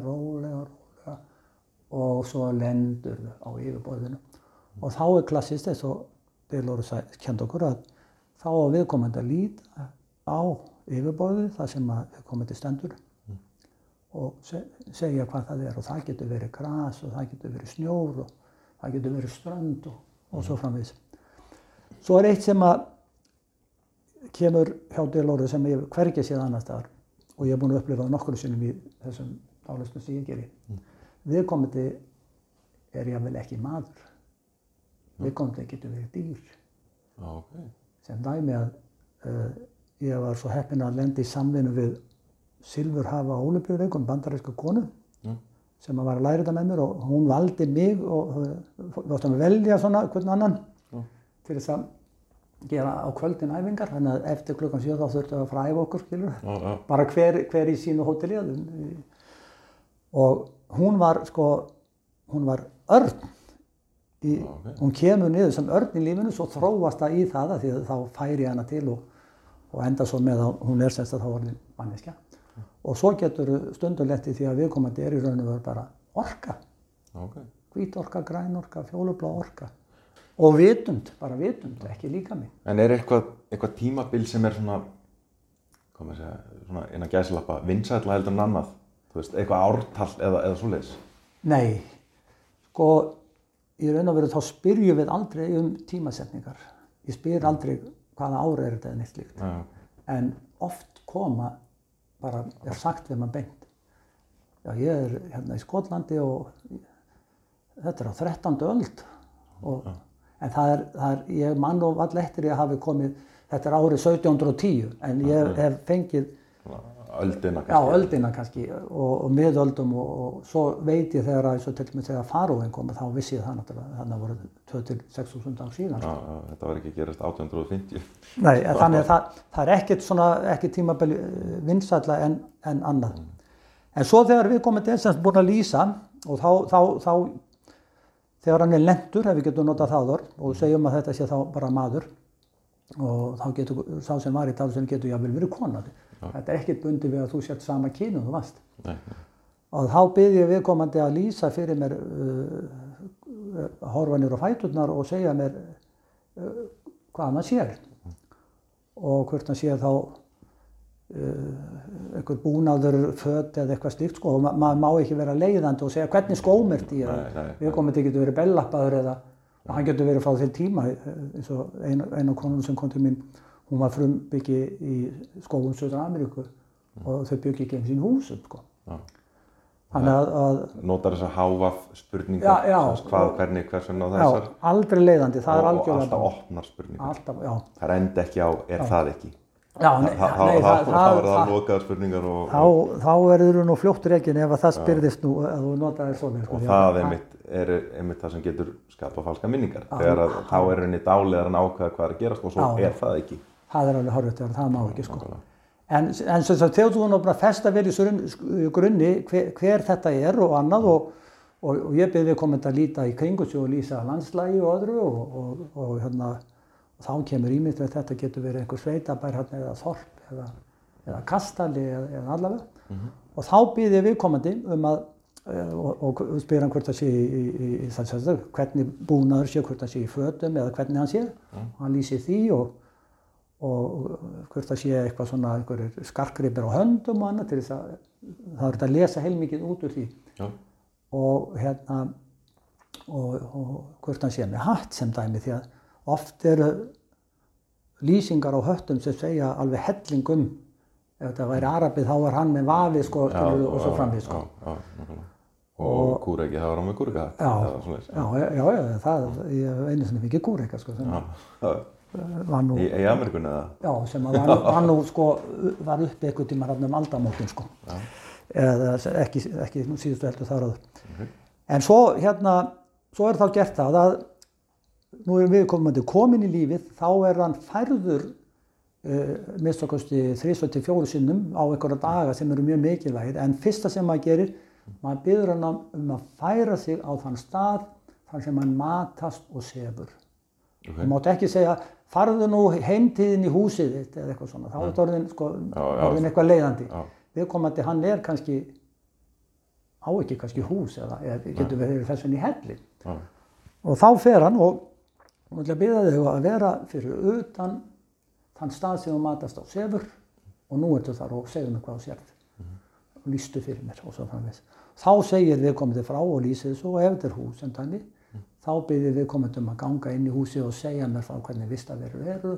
og svo lendur á yfirborðinu og þá klassist eins og Delors kenndi okkur að þá á viðkomandi að líta á yfirborðið það sem að viðkomandi stendur og segja hvað það er og það getur verið gras og það getur verið snjór og það getur verið strönd og svo framvegis. Svo er eitt sem að kemur hjá Delors sem ég hvergi séð annars staðar og ég er búin að upplifa það nokkru sinnum í þessum dáleiðslum sem ég geri. Viðkomandi er jafnvel ekki maður. Viðkomandi getur verið dýr. Okay. Sem dæmi að ég var svo heppinn að lenda í samvinnu við Silfurhafa Ólympíuleikum, bandaríska konu sem var að læra þetta með mér og hún valdi mig og við áttum að velja svona hvern annan til þess að gera á kvöldin æfingar, þannig að eftir klukkan 7 þá þurftum við að fara að æfa okkur, skilur, bara hver í sínu hóteli og hún var örn, hún kemur niður sem örn í lífinu, svo þróast það í það því að þá færi hana til og enda svo með að hún er semst að þá orðin manneskja. Og svo getur stundum lett í því að viðkomandi er í raun og veru bara orka. Hvít orka, græn orka, fjólublá orka. Og vitund, bara vitund, ekki líkami. En er eitthvað tímabil sem er svona, hvað maður segja, svona innan gæsalappa, vinsælla heldur en annað? Þú veist, eitthvað ártal eða svoleiðis? Nei, sko, í raun og veru þá spyrjum við aldrei tímasetningar. Ég spyr aldrei hvaða ári er þetta eða neitt líkt. En oft koma bara er sagt við maður beint. Já, ég er hérna í Skotlandi og þetta er á 13. öld. En það er, ég man nú varla eftir ég hafi komið, þetta er árið 1710, en ég hef fengið öldina kannski. Já, öldina kannski og miðöldum og svo veit ég þegar að, til dæmis þegar faraóinn kom, þá vissi ég það náttúrulega, þannig voru 2.000–6.000 ár síðan. Já, þetta var ekki gerast 1850. Nei, þannig að það er ekkert tímabil vinsælla en annað. En svo þegar við komum til sem búin að lýsa og þá þegar hann er lentur, ef við getum notað það orð og segjum að þetta sé þá bara maður og þá getur sá sem var í dáleiðslunni getur jafnvel verið kona. Þetta er ekkert bundið við að þú sért sama kyni og þú varst. Nei. Og þá bið ég viðkomandi að lýsa fyrir mér horfa niður á fæturnar og segja mér hvað hann sér. Og hvort hann sér þá einhver búnaður, föt eða eitthvað slíkt, sko, og maður má ekki vera leiðandi og segja hvernig skóm ert í viðkomandi getur verið bellappaður eða hann getur verið frá þeim tíma eins og eina konun sem kom til mín, hún var frumbyggi í skógum Suður-Ameríku og þau byggi ekki eins í húsum, sko. Þannig að notar þessar hávaf spurningar, hvað, hvernig, hvers vegna og þessar? Já, aldrei leiðandi, það er algjörlega. Og alltaf opnar spurningar. Alltaf, já. Það enda ekki á, það ekki? Já, nei, þá er það lokaðar spurningar og... Þá verður þú nú fljótt rekin ef að það spyrðist nú að þú notaðir svona. Og það er einmitt það sem getur skapað falska minningar. Þegar þá er henni dáleiðar að ákveða hvað er að gerast og svo er það ekki. Það er alveg horfið, það má ekki, sko. En þegar þú náttúrulega festa vel í grunni hver þetta er og annað og ég byrði komandi að líta í kringu sig og lýsa landslægi og öðru og hérna þá kemur ímynd að þetta getur verið einhver sveitabær eða þorp eða kastali eða allavega og þá byrði ég viðkomandi og spyr hann hvort það sé í hvernig búnaður sé, hvort það sé í fötum eða hvernig hann sé og hann lýsir því og hvort það sé eitthvað svona einhverjir skartgripir á höndum og annað til þess að það er að lesa heilmikið út úr því og hérna og hvort hann sé með hatt sem dæmi því að oft eru lýsingar á höttum sem segja alveg helling ef þetta væri arabið þá var hann með vafi sko, og svo framvið sko. Og kúreki, það var hann með kúrekahatt. Já, ég hef einu sinni fikið kúreka sko. var nú... Í Ameríkunni eða? Já, sem var nú sko, var uppi einhvern tíma þarna aldamótin sko. Já. Eða ekki nú síðustu heldur þar áður. Okay. En svo svo þá gert það að nú viðkomandi komin í lífið, þá hann færður minnst okkarstu 3 til 4 sinnum á einhverja daga sem eru mjög mikilvægir, en fyrsta sem maður gerir, maður biður hann að færa sig á þann stað þar sem hann matast og sefur. Okay. Þú mátt ekki segja, farðu nú heimtíðin í húsið þitt eða eitthvað svona, þá er orðin, orðin eitthvað leiðandi. Viðkomandi, hann kannski, á ekki kannski hús eða getur verið þess vegna í helli. Og þá fer hann og ætla að biðja þig að vera fyrir utan þann stað sem þú matast á sefur og nú ertu þar og segðu mig hvað þú sérð. Og lýstu fyrir mér og svo framvegis. Þá segir viðkomandi frá og lýsir þessu og ef þetta hús sem dæmi, þá biðir viðkomandi að ganga inn í húsið og segja mér frá hvernig vistaverur eru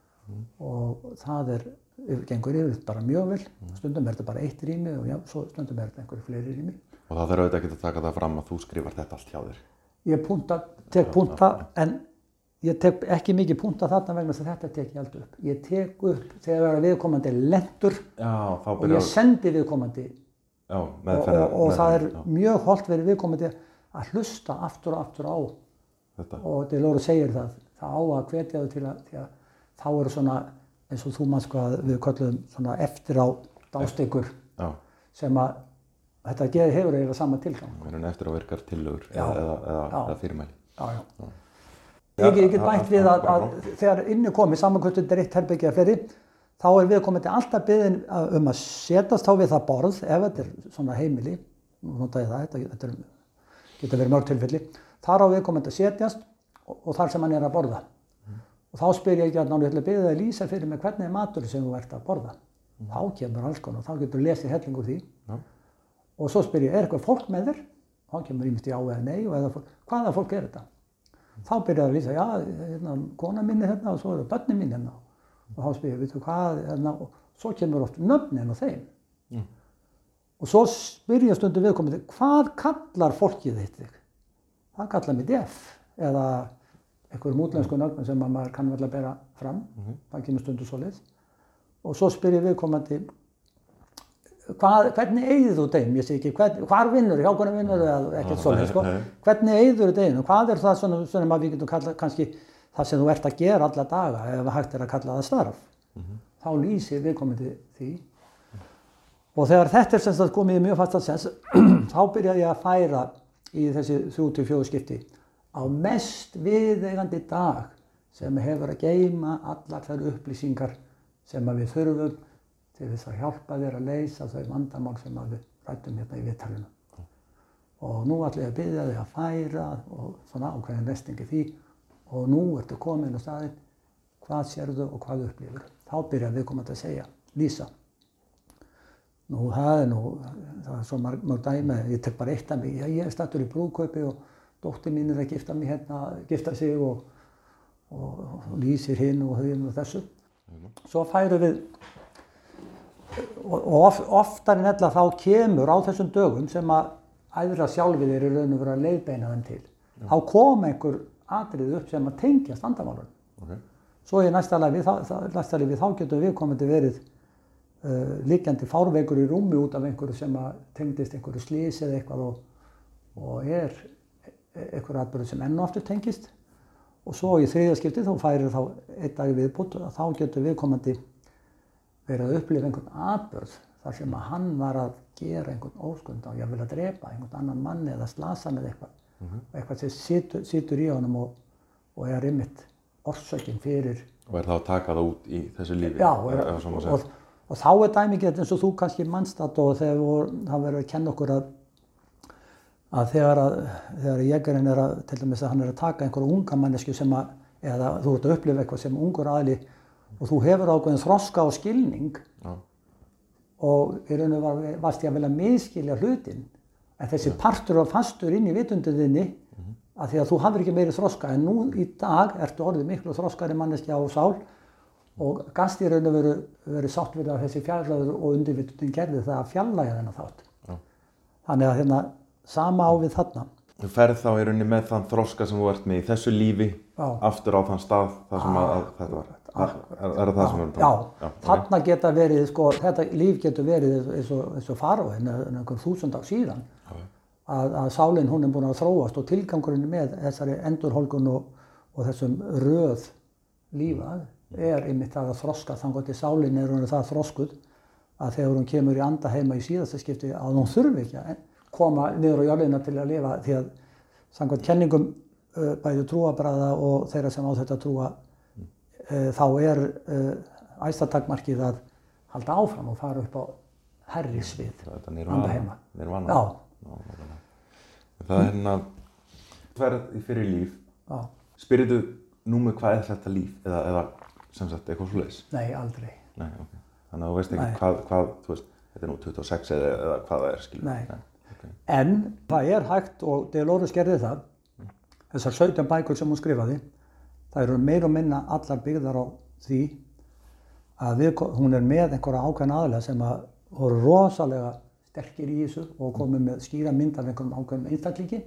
og það gengur yfir bara mjög vel. Stundum þetta bara 1 rými og svo stundum þetta einhverju fleiri rými. Og það þarf auðvitað ekki að taka það fram að þú skrifar þetta allt hjá þér? Ég tek punta, en ég tek ekki mikið punta þarna vegna þess að þetta tek ég aldrei upp. Ég tek upp þegar viðkomandi lentur og ég sendi viðkomandi. Já, og það mjög hollt verið viðkomandi að hlusta aftur og aftur á þetta. Og Delors segir það á að hvetja þau til því að þá eru svona, eins og þú manns hvað við köllum svona eftir á dástekur sem að þetta hefur eiginlega sama tilgang. Eftir á virkar tillögur eða fyrirmæli. Já. Ég get bætt við að þegar inni komið samankvæmt undir 1 herbergi að fleiri, þá viðkomandi alltaf beðinn að setjast þá við það borð, ef þetta svona heimili, nú nota ég það, þetta getur verið mörg tilfelli, þar á viðkomandi að setjast og þar sem hann að borða. Og þá spyr ég ekki að ég ætla að biðja þig að lýsa fyrir mig hvernig matur sem þú ert að borða. Þá kemur alls konar, þá getur lesið helling úr því. Og svo spyr ég, eitthvað fólk með þér? Þá kemur ýmist já eða nei, hvaða fólk þetta? Þá byrjaði að lýsa, já, kona mín hérna og svo eru börnin mín hérna. Og þá spyr ég, veitu hvað, og svo kemur oft nöfnin á þeim. Og svo spyr ég stundum viðkomandi, hvað kallar fólkið þitt? Það kallar mig Def, eða einhverjum útlensku nöfnum sem maður kann vel að bera fram. Það kemur stundum svoleiðis. Og svo spyr ég viðkomandi, hvernig eigið þú þeim? Ég sé ekki, hvar vinnur, hjá hvernig vinnur eða ekkert svoleiðis, sko. Hvernig eigið þú þeim? Hvað það svona að við getum kallað kannski það sem þú ert að gera alla daga ef hægt að kalla það starf? Þá lýsir viðkomandi því. Og þegar þetta sem sagt komið í mjög fastan sens, þá byrjaði ég að færa í þessi 3-4 skipti á mest viðeigandi dag sem hefur að geyma allar þær upplýsingar sem við þurfum til þess að hjálpa þér að leysa þau vandamál sem við ræddum hérna í viðtalinu. Og nú ætla ég að biðja þig að færa og svona ákveðin lestingi því og nú ertu komin á staðinn, hvað sérðu og hvað upplifir. Þá byrjar viðkomandi að segja, lýsa. Nú það er svo mörg dæmi, ég tek bara eitt af mig, ég stattur í brúðkaupi og dóttir mín að gifta sig og lýsir hinn og hinn og þessu. Svo færum við og oftar en ella þá kemur á þessum dögum sem að æðra sjálfið í raun og veru að leiðbeina þeim til. Þá kom einhver atriði upp sem að tengja vandamálunum. Svo í næsta lífi þá getur viðkomandi verið liggjandi fárveikur í rúmi út af einhverju sem að tengdist einhverju slysi eða eitthvað og einhverju atburður sem enn og aftur tengist. Og svo í 3. skipti þá færir þá 1 dag viðbútt og þá getur viðkomandi verið að upplifa einhvern atburð þar sem að hann var að gera einhvern óskunda og jafnvel að drepa einhvern annan mann eða slasa með eitthvað. Eitthvað sem situr í honum og einmitt orsökin fyrir. Og það að taka það út í þessu lífi? Já, og þá dæmigett eins og þú kannski manst og þegar það verður að kenna okkur að þegar jegerinn til dæmis að hann að taka einhverja unga mannesku sem eða þú ert að upplifa eitthvað sem ungur aðili og þú hefur ákveðin þroska og skilning og í raun og varst ég að vilja misskilja hlutin en þessi partur var fastur inn í vitundiðinni að því að þú hafðir ekki meiri þroska en nú í dag ertu orðið miklu þroskari manneskja á sál og gast í raun og veru sátt við að þessi fjarlægur og undirvitundin gerði það að fjarlæga þennan þátt. Þannig að sama á við þarna. Þú ferð þá í rauninni með þann þroska sem þú ert með í þessu lífi aftur á þann stað þar sem að þetta var. Er það sem við erum talað? Já, þarna geta verið, sko, þetta líf getur verið eins og faraóinn einhver 1000 ár síðan. Að sálin hún búin að þróast og tilgangurinn með þessari endurhólgun og þessum röð lífa einmitt það að þroska þangað til sálin hún það þroskuð að þegar hún kemur í andaheima í síðasta skipti að hún þurfi ekki að koma niður á jörðina til að lifa því að samkvæmt kenningum bæði trúarbragða og þeirra sem á þetta trúa þá æðsta takmarkið að halda áfram og fara upp á hærri svið andaheima. Já. Það ferð fyrir líf. Spyrðu númer hvað þetta líf eða sem sagt eitthvað svoleiðis? Nei, aldrei. Nei, ok. Þannig að þú veist ekki hvað þú veist, þetta nú 26 eða hvað það skilur. Nei. Okay. En það hægt og Dolores gerði það. Þessar 17 bækur sem hún skrifaði, það eru meira og minna allar byggðar á því að hún með einhverja ákveðna aðila sem voru rosalega sterkir í þessu og komið með skýra mynd af einhverjum ákveðnum einstaklingi.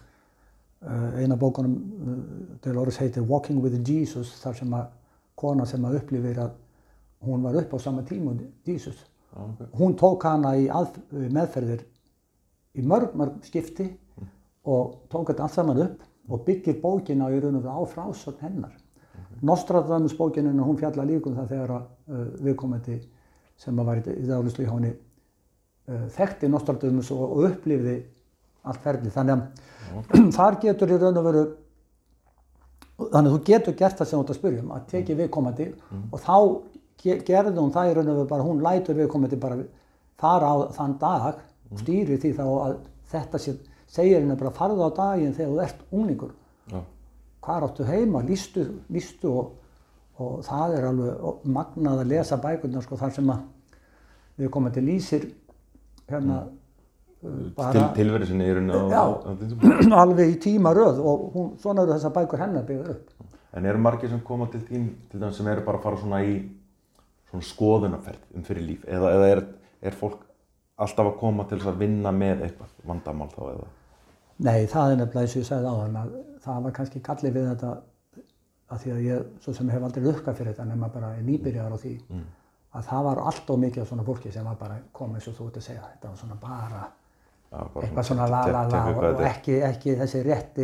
Eina bókunum Dolores heitir Walking with Jesus, þar sem kona sem upplifir að hún var upp á sama tíma Jesus. Hún tók hana í meðferðir í mörg skipti og tók þetta allt saman upp og byggir bókina í raun og veru á frásögn hennar. Nostradamus bókinin, hún fjallar líka það þegar viðkomandi sem var í dálislu hjá henni þekkti Nostradamus og upplifði allt ferlið. Þannig að þar getur í raun og veru, þannig að þú getur gert það sem þú ert að spyrja að teki viðkomandi og þá gerði hún það í raun og veru bara, hún lætur viðkomandi bara fara á þann dag og stýrir því þá að þetta segir henni bara farðu á daginn þegar þú ert unglingur. Hvar áttu heima, lýstu og það alveg magnað að lesa bækurnar sko, þar sem að viðkomandi lýsir hérna tilveru sinni í rauninni alveg í tímaröð og svona eru þessar bækur hennar byggðar upp. En eru margir sem koma til þín til dæmis sem eru bara að fara svona í svona skoðunarferð fyrir líf eða er fólk alltaf að koma til þess að vinna með eitthvað vandamál þá eða? Nei, það nefnilega eins og ég sagði áðan að það var kannski gallið við þetta að því að ég svo sem hef aldrei lukkað fyrir þetta nema bara nýbyrjaður á því að það var allt of mikið af svona fólki sem var bara koma eins og þú ert að segja þetta var svona bara eitthvað svona la og ekki þessi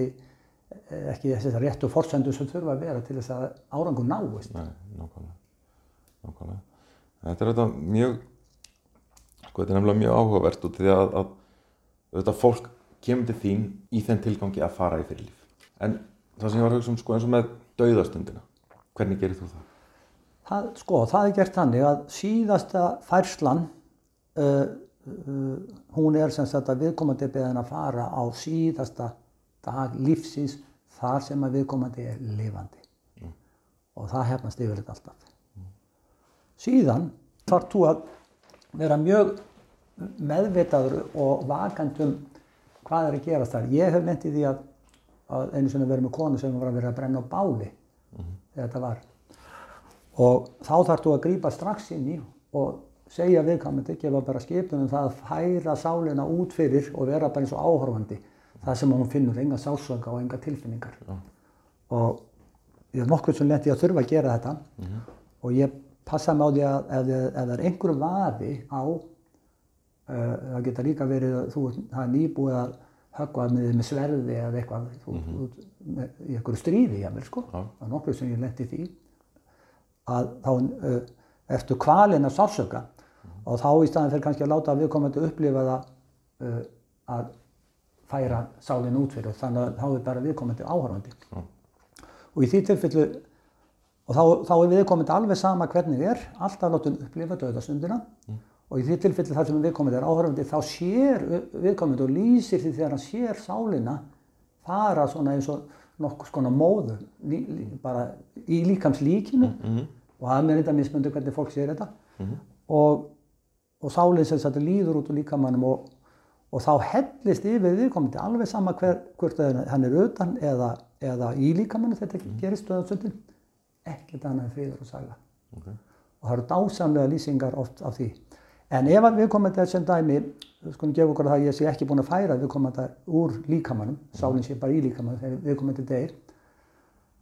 réttu forsendur sem þurfa að vera til þess að árangur náist. Nei, nákvæmlega. Þetta þetta mjög, sko þetta nefnilega mjög áhugavert út því að þetta fólk kemur til þín í þeim tilgangi að fara í fyrirlíf. En það sem ég var að hugsa sko eins og með dauðastundina, hvernig gerir þú það? Það gert þannig að síðasta færslan, hún sem sagt að viðkomandi beðin að fara á síðasta dag lífsins þar sem að viðkomandi lifandi. Og það hefnast yfirleitt alltaf. Síðan þarf þú að vera mjög meðvitaður og vakandi hvað að gerast þar. Ég hef lent í því að einu sinni verið með konu sem var að vera að brenna á báli þegar þetta var. Og þá þarf þú að grípa strax inn í og segja viðkomandi, gefa bara skipun það að færa sálina út fyrir og vera bara eins og áhorfandi. Það sem hún finnur enga sársauka og enga tilfinningar. Og ég hef nokkuð sem lent í að þurfa að gera þetta og ég passa mig á því að ef það er einhver vafi á það geta líka verið að það er nýbúið að höggva með sverði eða eitthvað í einhverju stríði jafnvel sko. Það er nokkuð sem ég lenti í því að þá ertu kvalinn af sársauka og þá í staðinn fyrir kannski að láta viðkomandi upplifa það að færa sálinn út fyrir og þannig að þá bara viðkomandi áhorfandi. Og í því tilfellu og þá viðkomandi alveg sama hvernig alltaf látum upplifa dauðastundina. Og í því tilfelli þar sem viðkomandi áhorfandi þá sér viðkomandi og lýsir því þegar hann sér sálina fara svona eins og nokkuð skona móður bara í líkamslíkinu og það er þetta mismunandi hvernig fólk sér þetta og sálinn sem sagt líður út úr líkamannum og þá hellist yfir viðkomandi alveg sama hvort hann utan eða í líkamannum þetta gerist dauðastundin ekkert annað en friður og sæla. Og það eru dásamlega lýsingar oft af því. En ef viðkomandi sem dæmi, skulum gefa okkur það að ég sé ekki búin að færa viðkomandi úr líkamanum, sálinn sé bara í líkamanum þegar viðkomandi deyr,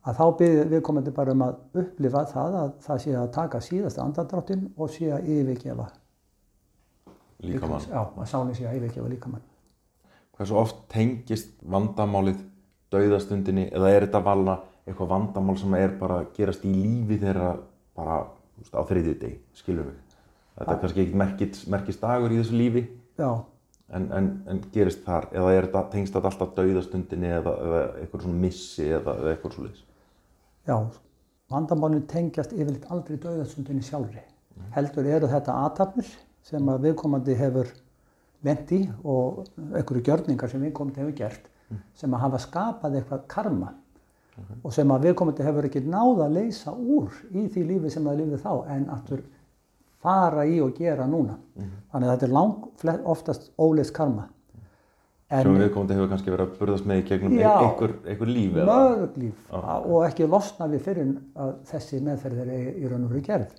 að þá biður viðkomandi bara að upplifa það að það sé að taka síðasta andardráttinn og sé að yfirgefa líkamann. Já, að sálin sé að yfirgefa líkamann. Hversu oft tengist vandamálið dauðastundinni eða þetta valna eitthvað vandamál sem bara gerast í lífi þeirra bara á þriðjudegi, skilur við? Þetta kannski ekki merkist dagur í þessu lífi? Já. En gerist þar? Eða tengst þetta alltaf dauðastundinni eða eitthvað svona missi eða eitthvað svoleiðis? Já, vandamálin tengjast yfirleitt aldrei dauðastundinni sjálfri. Heldur eru þetta athafnir sem að viðkomandi hefur lent í og einhverju gjörningar sem viðkomandi hefur gert sem að hafa skapað eitthvað karma og sem að viðkomandi hefur ekki náð að leysa úr í því lífi sem það lifði þá en aftur fara í og gera núna. Þannig að þetta er oftast óleyst karma. Sem viðkomandi hefur kannski verið að burðast með í gegnum einhver líf eða? Mörg líf og ekki losna við fyrir að þessi meðferð er í raun og veru gerð.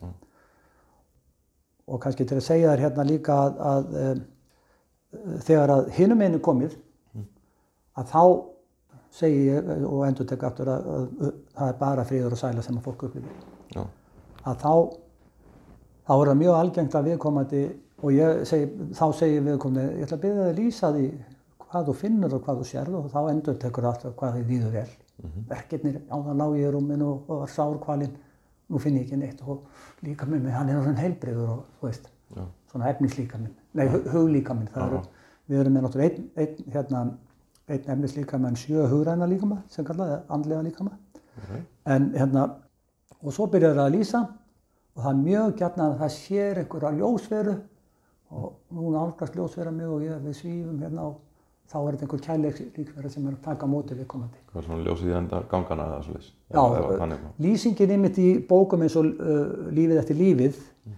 Og kannski til að segja þér hérna líka að þegar að hinum megin er komið að þá segi ég og endurtek aftur að það er bara friður og sæla sem að fólk upplifir. Að þá er það mjög algengt að viðkomandi og þá segi viðkomandi ég ætla að biðja þig að lýsa því hvað þú finnur og hvað þú sérð og þá endurtekur alltaf hvað þið líður vel. Verkirnir áðan lá ég í rúminu og var sárkvalinn, nú finn ég ekki neitt og líkaminn minn, hann er orðinn heilbrigður og þú veist, svona efnislíkaminn, nei huglíkaminn. Við erum með náttúrulega einn efnislíkama en 7 hugræna líkama sem kallaði andlega líkama. Og svo byrjar það að lýsa og það er mjög gjarnan að það sér einhverja ljósveru og nú nálgast ljósvera mig og við svífum hérna og þá er þetta einhver kærleikslíkvera sem er að taka á móti viðkomandi. Hvað er svona ljósið í enda gangana eða svoleiðis? Já, lýsingin einmitt í bókum eins og Lífið eftir lífið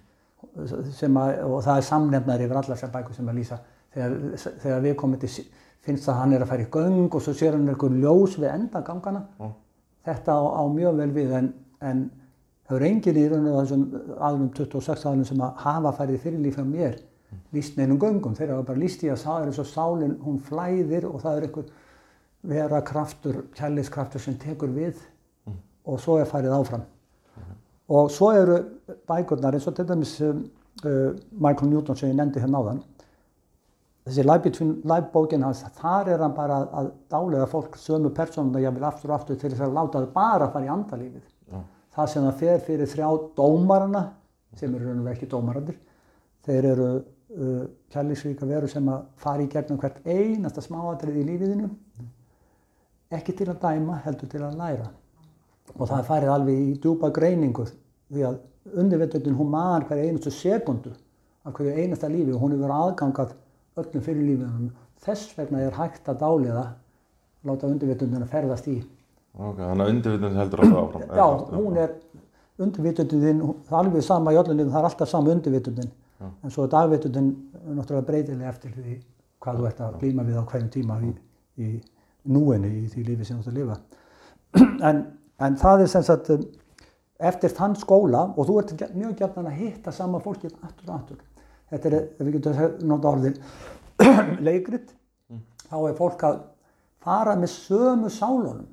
og það er samnefnar yfir allar sem bækur sem að lýsa þegar viðkomandi finnst að hann er að fara í göng og svo sér hann einhver ljós við enda gangana. Þetta á mjög vel við en það er enginn í raun og þessum aðlum 26 aðlum sem að hafa farið fyrirlíf hjá mér lýst neinum göngum. Þeir hafa bara lýst í að það er eins og sálin, hún flæðir og það er einhver vera kraftur, kærleikskraftur sem tekur við og svo er farið áfram. Og svo eru bækurnar eins og til dæmis Michael Newton sem ég nefndi hérna áðan. Þessi Life Between Life bókin hans, þar er hann bara að dáleiða fólk sömu persónuna jafnvel aftur og aftur til þess að láta þau bara fara í andalífið. Það sem það fer fyrir 3 dómarana, sem eru raun og veru ekki dómararnir, þeir eru kærleiksríka verur sem að fara í gegnum hvert einasta smáatriði í lífiðinu, ekki til að dæma, heldur til að læra. Og það er farið alveg í djúpa greiningu því að undirvitundin hún man hver einustu sekundu af hverju einasta lífi og hún hefur aðgangað öllum fyrir lífiðunum. Þess vegna er hægt að dáleiða, láta undirvitundina ferðast í. Þannig að undirvitundin heldur alltaf áfram? Já, hún er undirvitundin, það er alveg sama í öllum lífum, það er alltaf sama undirvitundin. En svo er dagvitundin náttúrulega breytileg eftir því hvað þú ert að glíma við á hverjum tíma í núinu, í því lífi sem þú ert að lifa. En það er sem sagt eftir þann skóla og þú ert mjög gjarnan að hitta sama fólkið aftur og aftur. Þetta er, ef við getum nota orðin, leikrit, þá er fólk að fara með sömu sálunum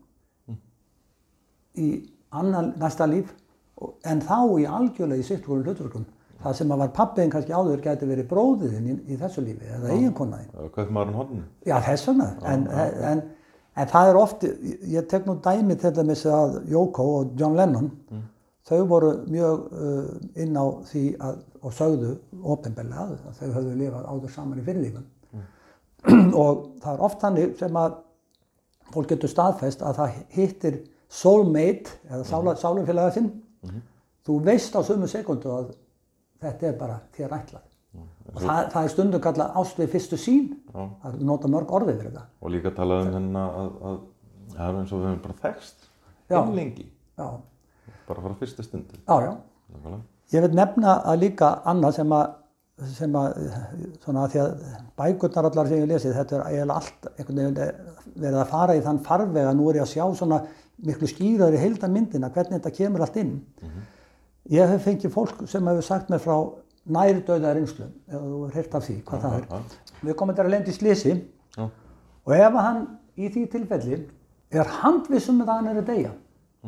í næsta líf en þá í algjörlega í sitthvorum hlutverkum. Það sem að var pabbiðinn kannski áður gæti verið bróðiðinn í þessu lífi eða eiginkonaðinn. Kaupmaðurinn hornin? Já, þess vegna. En það er oft, ég tek nú dæmi til dæmis að Yoko og John Lennon, þau voru mjög inn á því og sögðu opinberlega að þau höfðu lifað áður saman í fyrirlífum. Og það er oft þannig sem að fólk getur staðfest að það hittir soulmate eða sálufélaga sinn. Þú veist á sömu sekundu að þetta er bara þér ætlað. Og það er stundum kallað ást við fyrstu sýn. Það nota mörg orðið fyrir þetta. Og líka talað hérna að það er eins og við höfum bara þekkst lengi. Já. Bara frá fyrstu stundu. Já. Ég vil nefna að líka annað sem að svona því að bækurnar allar sem ég lesið, þetta er eiginlega allt einhvern veginn verið að fara í þann farveg að nú er ég að sjá svona miklu skýrari heildarmyndina, hvernig þetta kemur allt inn. Ég hef fengið fólk sem hefur sagt mér frá nærdauða reynslu, ef þú hefur heyrt af því, hvað það er. Við komum til að lenda í slysi og ef hann í því tilfelli er handviss að hann er að deyja,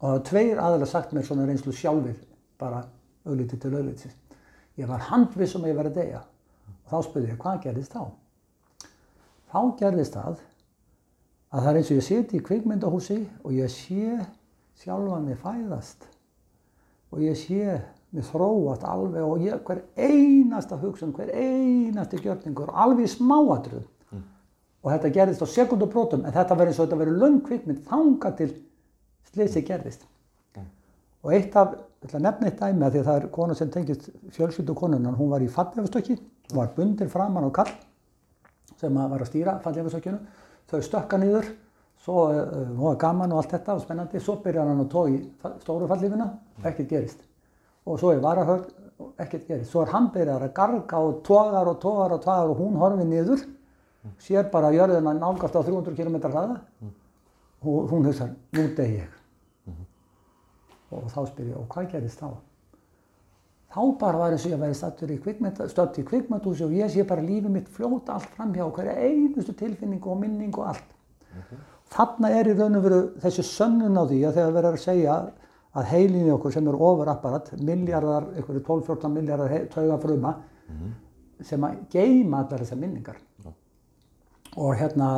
Og það var 2 aðilar sagt mér svona reynslu sjálfir, bara augliti til auglitis. Ég var handviss að ég væri að deyja. Og þá spurði ég, hvað gerðist þá? Þá gerðist það að það eins og ég siti í kvikmyndahúsi og ég sé sjálfan mig fæðast. Og ég sé mig þróast alveg og hver einasta hugsun, hver einasti gjörningur, alveg í smáatriðum. Og þetta gerðist á sekúndubrotum, en þetta verið eins og þetta verið löng kvikmynd þangað til slysið gerðist. Og eitt af, ég ætla að nefna eitt dæmi, því að það kona sem tengist fjölskyldu konunnar, hún var í fallhlífastökki, var bundin framan á kall sem var að stýra fallhlífastökkinu. Þau stökka niður, svo hún var gaman og allt þetta og spennandi, svo byrjar hann að toga í stóru fallhlífina, ekkert gerist. Og svo varahögg, ekkert gerist. Svo hann byrjar að garga og togar og hún horfir niður, sér bara jörðina nálgast á 300 km hraða og hún hugsar, nú dey ég. Og þá spyr ég, og hvað gerist þá? Þá bara var eins og ég væri stödd í kvikmyndahúsi og ég sé bara lífið mitt fljóta allt framhjá, hverja einustu tilfinningu og minningu og allt. Þarna í raun og veru þessi sönnun á því að þegar verður að segja að heilinn í okkur sem ofurapparat, milljarðar, 12-14 milljarðar taugafruma, sem að geyma allar þessar minningar. Og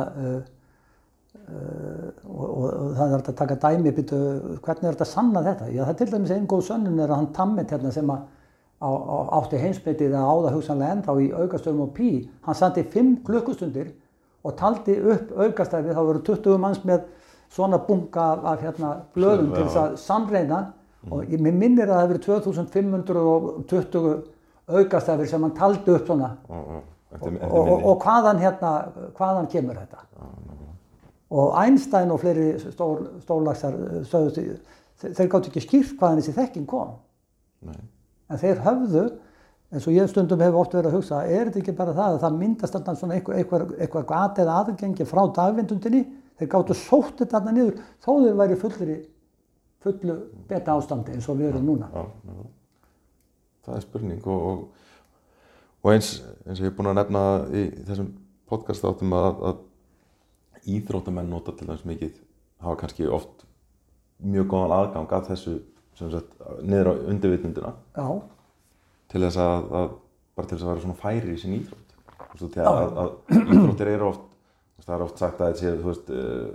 og það er að taka dæmi, hvernig er þetta að sanna þetta? Já, það er til dæmis einn góð sönnun að hann Tammet sem átti heimsmetið að áða hugsanlega ennþá í aukastöfum og pí, hann sandi 5 klukkustundir og taldi upp aukastæfið, þá voru 20 manns með svona bunga af blöðum til þess að sannreina og mér minnir að það hefur 2520 aukastæfir sem hann taldi upp svona og hvaðan kemur þetta? Og Einstein og fleiri stórlaxar sögðu, þeir gátu ekki skýrt hvaðan þessi þekking kom. Nei. En þeir höfðu, eins og ég stundum hefur oft verið að hugsa, er þetta ekki bara það að það myndast þarna svona eitthvað gat eða aðgengi frá dagvindundinni, þeir gátu sótt þetta þarna niður, þó þeir væri fullu beta ástandi eins og við erum núna. Já. Það er spurning og eins og ég er búinn að nefna í þessum podcast-þáttum að íþróttamenn nota til dæmis mikið, hafa kannski oft mjög góðan aðgang að þessu sem sagt niður á undirvitundina. Já. Til þess að bara til þess að vera svona færir í sín íþrótt. Þú veist, þegar að íþróttir eru oft, það er oft sagt að þetta sé, þú veist,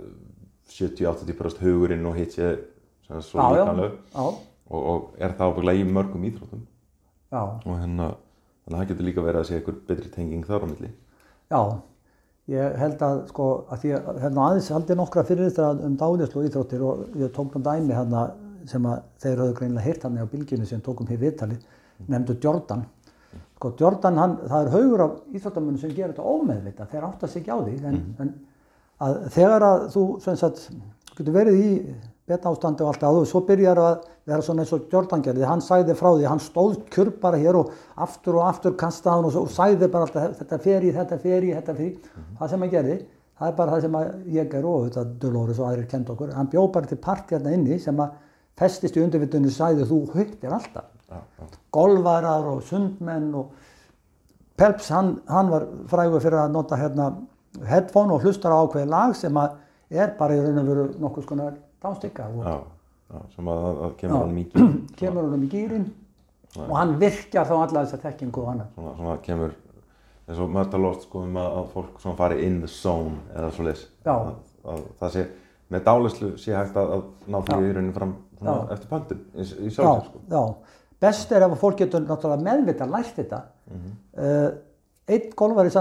70-80% hugurinn og hitt sé svo líkamleg. Og er það ábyggilega í mörgum íþróttum. Já. Og þannig að það getur líka verið að sé einhver betri tenging þar á milli. Já. Ég held að því að aðeins haldi nokkra fyrirlestrar dáleiðslu og íþróttir og ég tók dæmi sem að þeir höfðu greinilega heyrt á bylgjunni sem tókum hér viðtali, nefndu Jordan. Jordan, það er haugur af íþróttamönnum sem gerir þetta ómeðvitað, þeir átta sig ekki á því, en að þegar að þú getur verið í beta-ástandi og allt að þú svo byrjar að vera svona eins og Jordan gerði, hann sagði frá því, hann stóð kjur bara hér og aftur kastaði hann og sagði bara alltaf þetta fer í. Það sem hann gerði, það er bara það sem ég er og þetta Dolores og aðrir kennt okkur, hann bjó bara til part hérna inni sem að festist í undirvitunni og sagði þú hittir alltaf. Golfarar og sundmenn og Pelps, hann var frægur fyrir að nota headphone og hlustar á ákveðið lag sem að er bara í raun og veru nokkuð skonar dánstykka sem að kemur honum í gírinn. Kemur honum í gírinn og hann virkjar þá alla þessa þekkingu og annað. Svona kemur, eins og maður tala oft að fólk svona fari in the zone eða svoleiðis. Að það sé, með dáleiðslu sé hægt að ná því í rauninni fram eftir pöntun í sjálfsög. Já, best er ef fólk getur náttúrulega meðvitað lært þetta. Einn golfari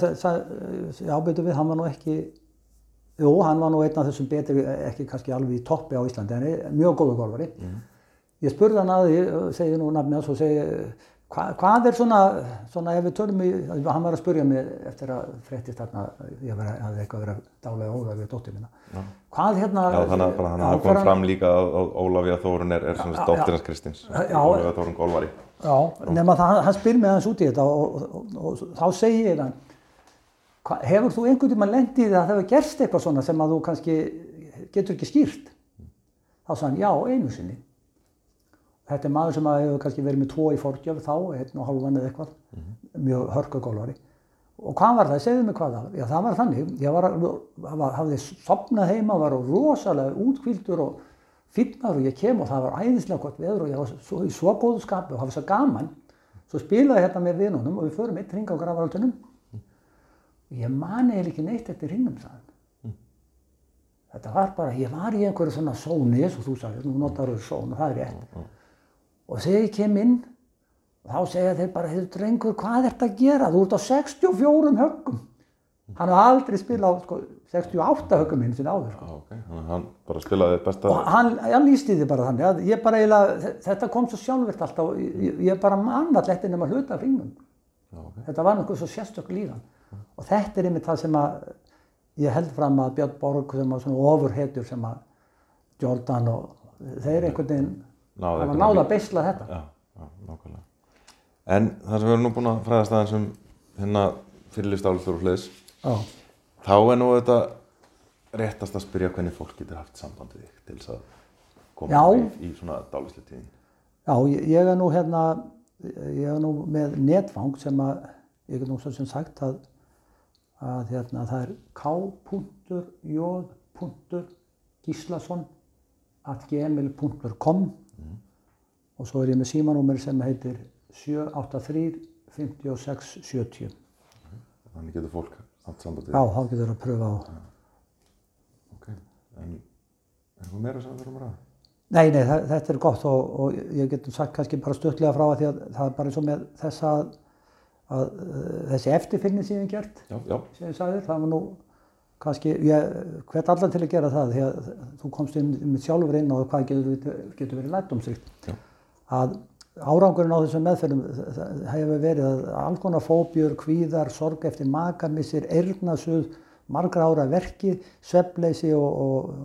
ábyrgdu við, hann var nú ekki, hann var nú einn af þessum betri, ekki kannski alveg í toppi á Íslandi, en mjög góður golfari. Ég spurði hann að því, segi nú nafnið og segi, hvað er svona ef við tölum hann var að spyrja mig eftir að fréttist þarna, ég hafði eitthvað verið að dáleiða Ólafía við dóttir mína. Hvað þannig að það kom fram líka að Ólafía Þórunn er svona dóttir hans Kristins, Ólafía Þórunn golfari. Já, nema hann spyr mig aðeins út í þetta og þá segi ég hann, hefur þú einhvern tímann lent í það að það hefur gerst eitthvað svona sem að þú kannski getur ekki skýrt? Þá sagði hann, já, einu sinni. Þetta er maður sem hefur kannski verið með 2 í forgjöf þá, 1,5 eða eitthvað, mjög hörkugólfari. Og hvað var það? Segðu mig hvað það var. Já, það var þannig. Ég hafði sofnað heima og var rosalega úthvíldur og fínn maður og ég kem og það var æðislega gott veður og ég var í svo góðu skapi og það var svo gaman. Svo spilaði ég hérna með vinunum og við förum einn hring á Grafarholtunum. Ég man eiginlega ekki neitt eftir hringnum, sagði hann. Þetta var bara, ég var í einhverju svona sóni, eins og þú sagði, nú notar þú són og það er rétt. Og þegar ég kem inn, þá segja þeir bara, heyrðu drengur, hvað ert að gera? Þú ert á 64 höggum. Hann hafði aldrei spilað á 68 höggum minn sinni áður. Okay. Þannig að hann bara spilaði besta... Og hann lýsti því bara þannig að ég bara eiginlega, þetta kom svo sjálfvirkt alltaf og ég bara man alltaf eftir nema hluta af hringnum. Okay. Þetta var náttúrulega svo sérstök líðan. Og þetta er einmitt það sem að ég held fram að Björn Borg sem að svona ofurhetjur sem að Jordan og þeir einhvern veginn hafa náð að beisla þetta. Já, nákvæmlega. En þar sem við erum nú búin að fræðast aðeins hérna fyrirlífsdálfur og hliðis, þá nú þetta réttast að spyrja hvernig fólk getur haft samband við þig til þess að koma í svona dálislu tíðin. Já, ég er nú hérna, ég er nú með netfang sem að, ég get nú svo sem sagt að hérna það er k.j.gislason@gmail.com og svo er ég með símanúmer sem heitir 783-5670. Þannig getur fólk haft samband við. Já, þá getur það að pröfa á. Ok, en er eitthvað meira sem við þurfum að ræða? Nei, þetta er gott og ég getur sagt kannski bara stuttlega frá því að það er bara eins og með þessa að þessi eftirfylgni sem ég hef gert, sem ég sagði, það var nú kannski, ég hvet allar til að gera það því að þú komst með sjálfur inn og hvað getur verið lærdómsríkt. Að árangurinn á þessum meðferðum hefur verið að alls konar fóbjur, kvíðar, sorg eftir makamissir, eyrnasuð, margra ára verki, svefnleysi og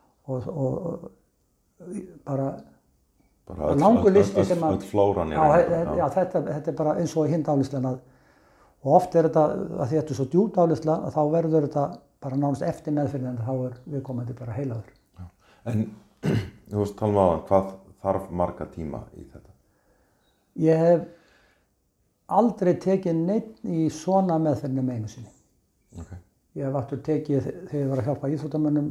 bara langur listi sem að... Öll flóran. Já, þetta er bara eins og hinn dálislan og oft er þetta, að því þetta er svo djúp dálisla, að þá verður þetta bara nánast eftir meðferðin en þá er viðkomandi bara heilaður. Já. En þú veist, tala um áðan, hvað þarf marga tíma í þetta? Ég hef aldrei tekið neitt í svona meðferðinum einu sinni. Okay. Ég hef aftur tekið, þegar ég var að hjálpa íþróttamönnum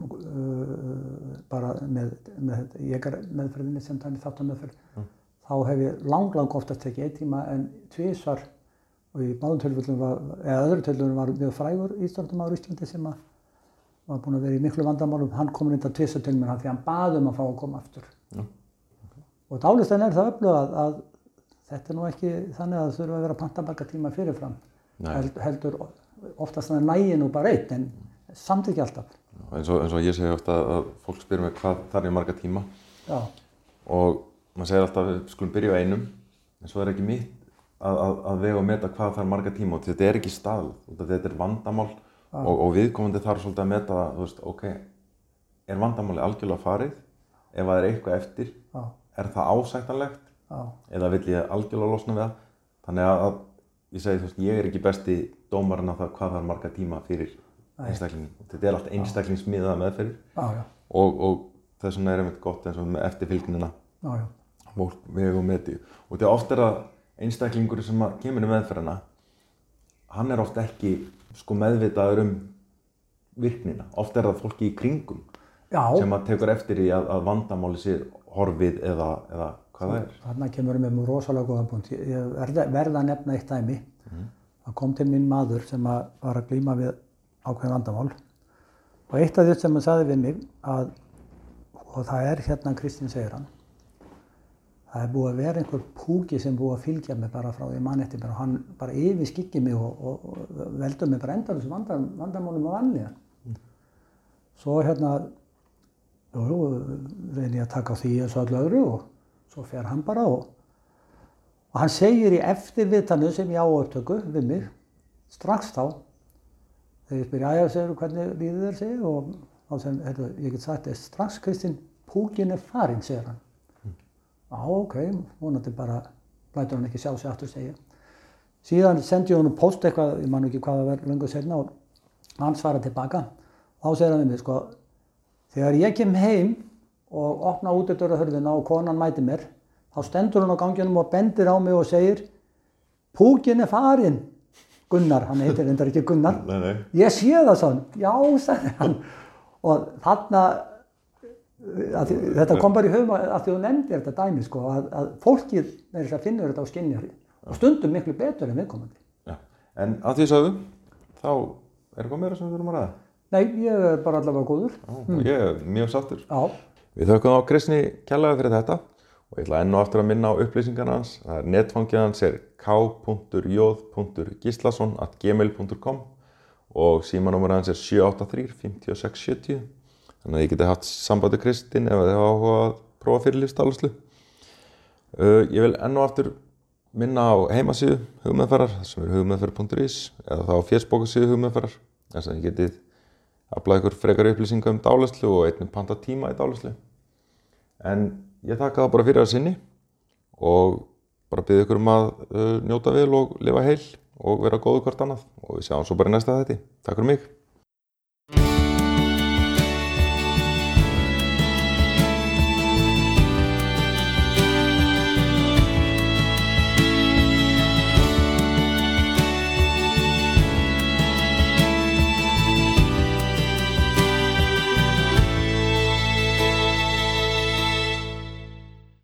bara með meðferðinni sem dæmi þáttameðferð, þá hef ég lang oftast tekið 1 tíma en tvisvar og í báðum tilfellum öðru tilfellum var mjög frægur íþróttamaður í Íslandi sem var búinn að vera í miklu vandamálum. Hann kom reynda tvisvar til mér því hann bað að fá að koma aftur. Okay. Og dálislan er það öflug að þetta er nú ekki þannig að það þurfa að vera pantamarga tíma fyrirfram. Heldur oftast þannig nægir nú bara einn, en samt ekki alltaf. Eins og ég segi ofta að fólk spyr mig hvað þarf marga tíma. Já. Og maður segir alltaf að við skulum byrja á einum, en svo er ekki mitt að vega og meta hvað þarf marga tíma og þetta er ekki staðlað. Þetta er vandamál og viðkomandi þarf svolítið að meta það, þú veist, ok, er vandamáli algjörlega farið? Ef það er eitthvað eftir, er það ásættanlegt? Eða vill ég algjörlega losna við það? Þannig að ég segi, þú veist, ég er ekki besti dómarinn á það hvað það er marga tíma fyrir einstaklingin. Þetta er allt einstaklingsmiðað meðferðir og þess vegna er einmitt gott eins og með eftirfylgnina fólk vega og meti. Og þetta oft er að einstaklingur sem kemur í meðferðina, hann er oft ekki meðvitaður virknina. Oft er það fólki í kringum sem tekur eftir í að vandamáli sé horfið eða hvað það er. Þarna kemur með mjög rosalega góðan punkt. Ég verð að nefna eitt dæmi. Það kom til mín maður sem var að glíma við ákveðin vandamál. Og eitt af því sem hann sagði við mig og það er hérna Kristín segir hann, það er búið að vera einhver púki sem búið að fylgja mig bara frá því mann eftir mér og hann bara yfirskyggi mig og veldur mig bara endalausum vandamálum og vanlíðan. Svo hérna, reyni ég að taka á því eins og öllu öðru og svo fer hann bara og hann segir í eftirviðtalinu sem ég á upptöku við mig, strax þá, þegar ég spyr, jæja, segir þú hvernig líður þér, segir og þá segir ég get sagt, strax Kristín, púkin er farinn, segir hann. Já, ok, vonandi bara lætur hann ekki sjá sig aftur, segja. Síðan sendi ég honum post eitthvað, ég man ekki hvað það var löngu seinna og hann svarar tilbaka. Þá segir hann við mig, þegar ég kem heim og opna útidyrahurðina og konan mæti mér, þá stendur hann á ganginum og bendir á mig og segir, púkin er farinn. Gunnar, hann heitir reyndar ekki Gunnar. Nei. Ég sé það, sagði hann. Já, sagði hann. Og þarna Þetta kom bara í hugum að því þú nefndir þetta dæmi sko, að fólkið með þess að finnur þetta á skynjar og stundum miklu betur en viðkomandi. Já. En að því sagðu, þá er eitthvað meira sem við þurfum að ræða? Nei, ég er bara allavega góður. Og ég er mjög sáttur. Já. Við þökkum á Kristni kærlega fyrir þetta og ég ætla enn og aftur að minna á upplýsingarna hans. Það er netfangið hans er k.j.gislason@gmail.com og símanúmerið hans er 783 56 70. Þannig að ég geti haft sambandi Kristinn ef þið hafa áhuga að prófa fyrirlífsdalaslu. Ég vil enn og aftur minna á heimasíðu hugmeðferðar sem er hugmeðferð.is eða þá á fésbókasíðu hugmeðferðar þess að þið getið aflað ykkur frekari upplýsingar um dálæslu og einnig panta tíma í dálæslu. En ég þakka það bara fyrir að sinni og bara biðja ykkur að njóta vel og lifa heil og vera góðu hvort annað og við sjáum svo bara í næsta þætti. Takk fyrir mig.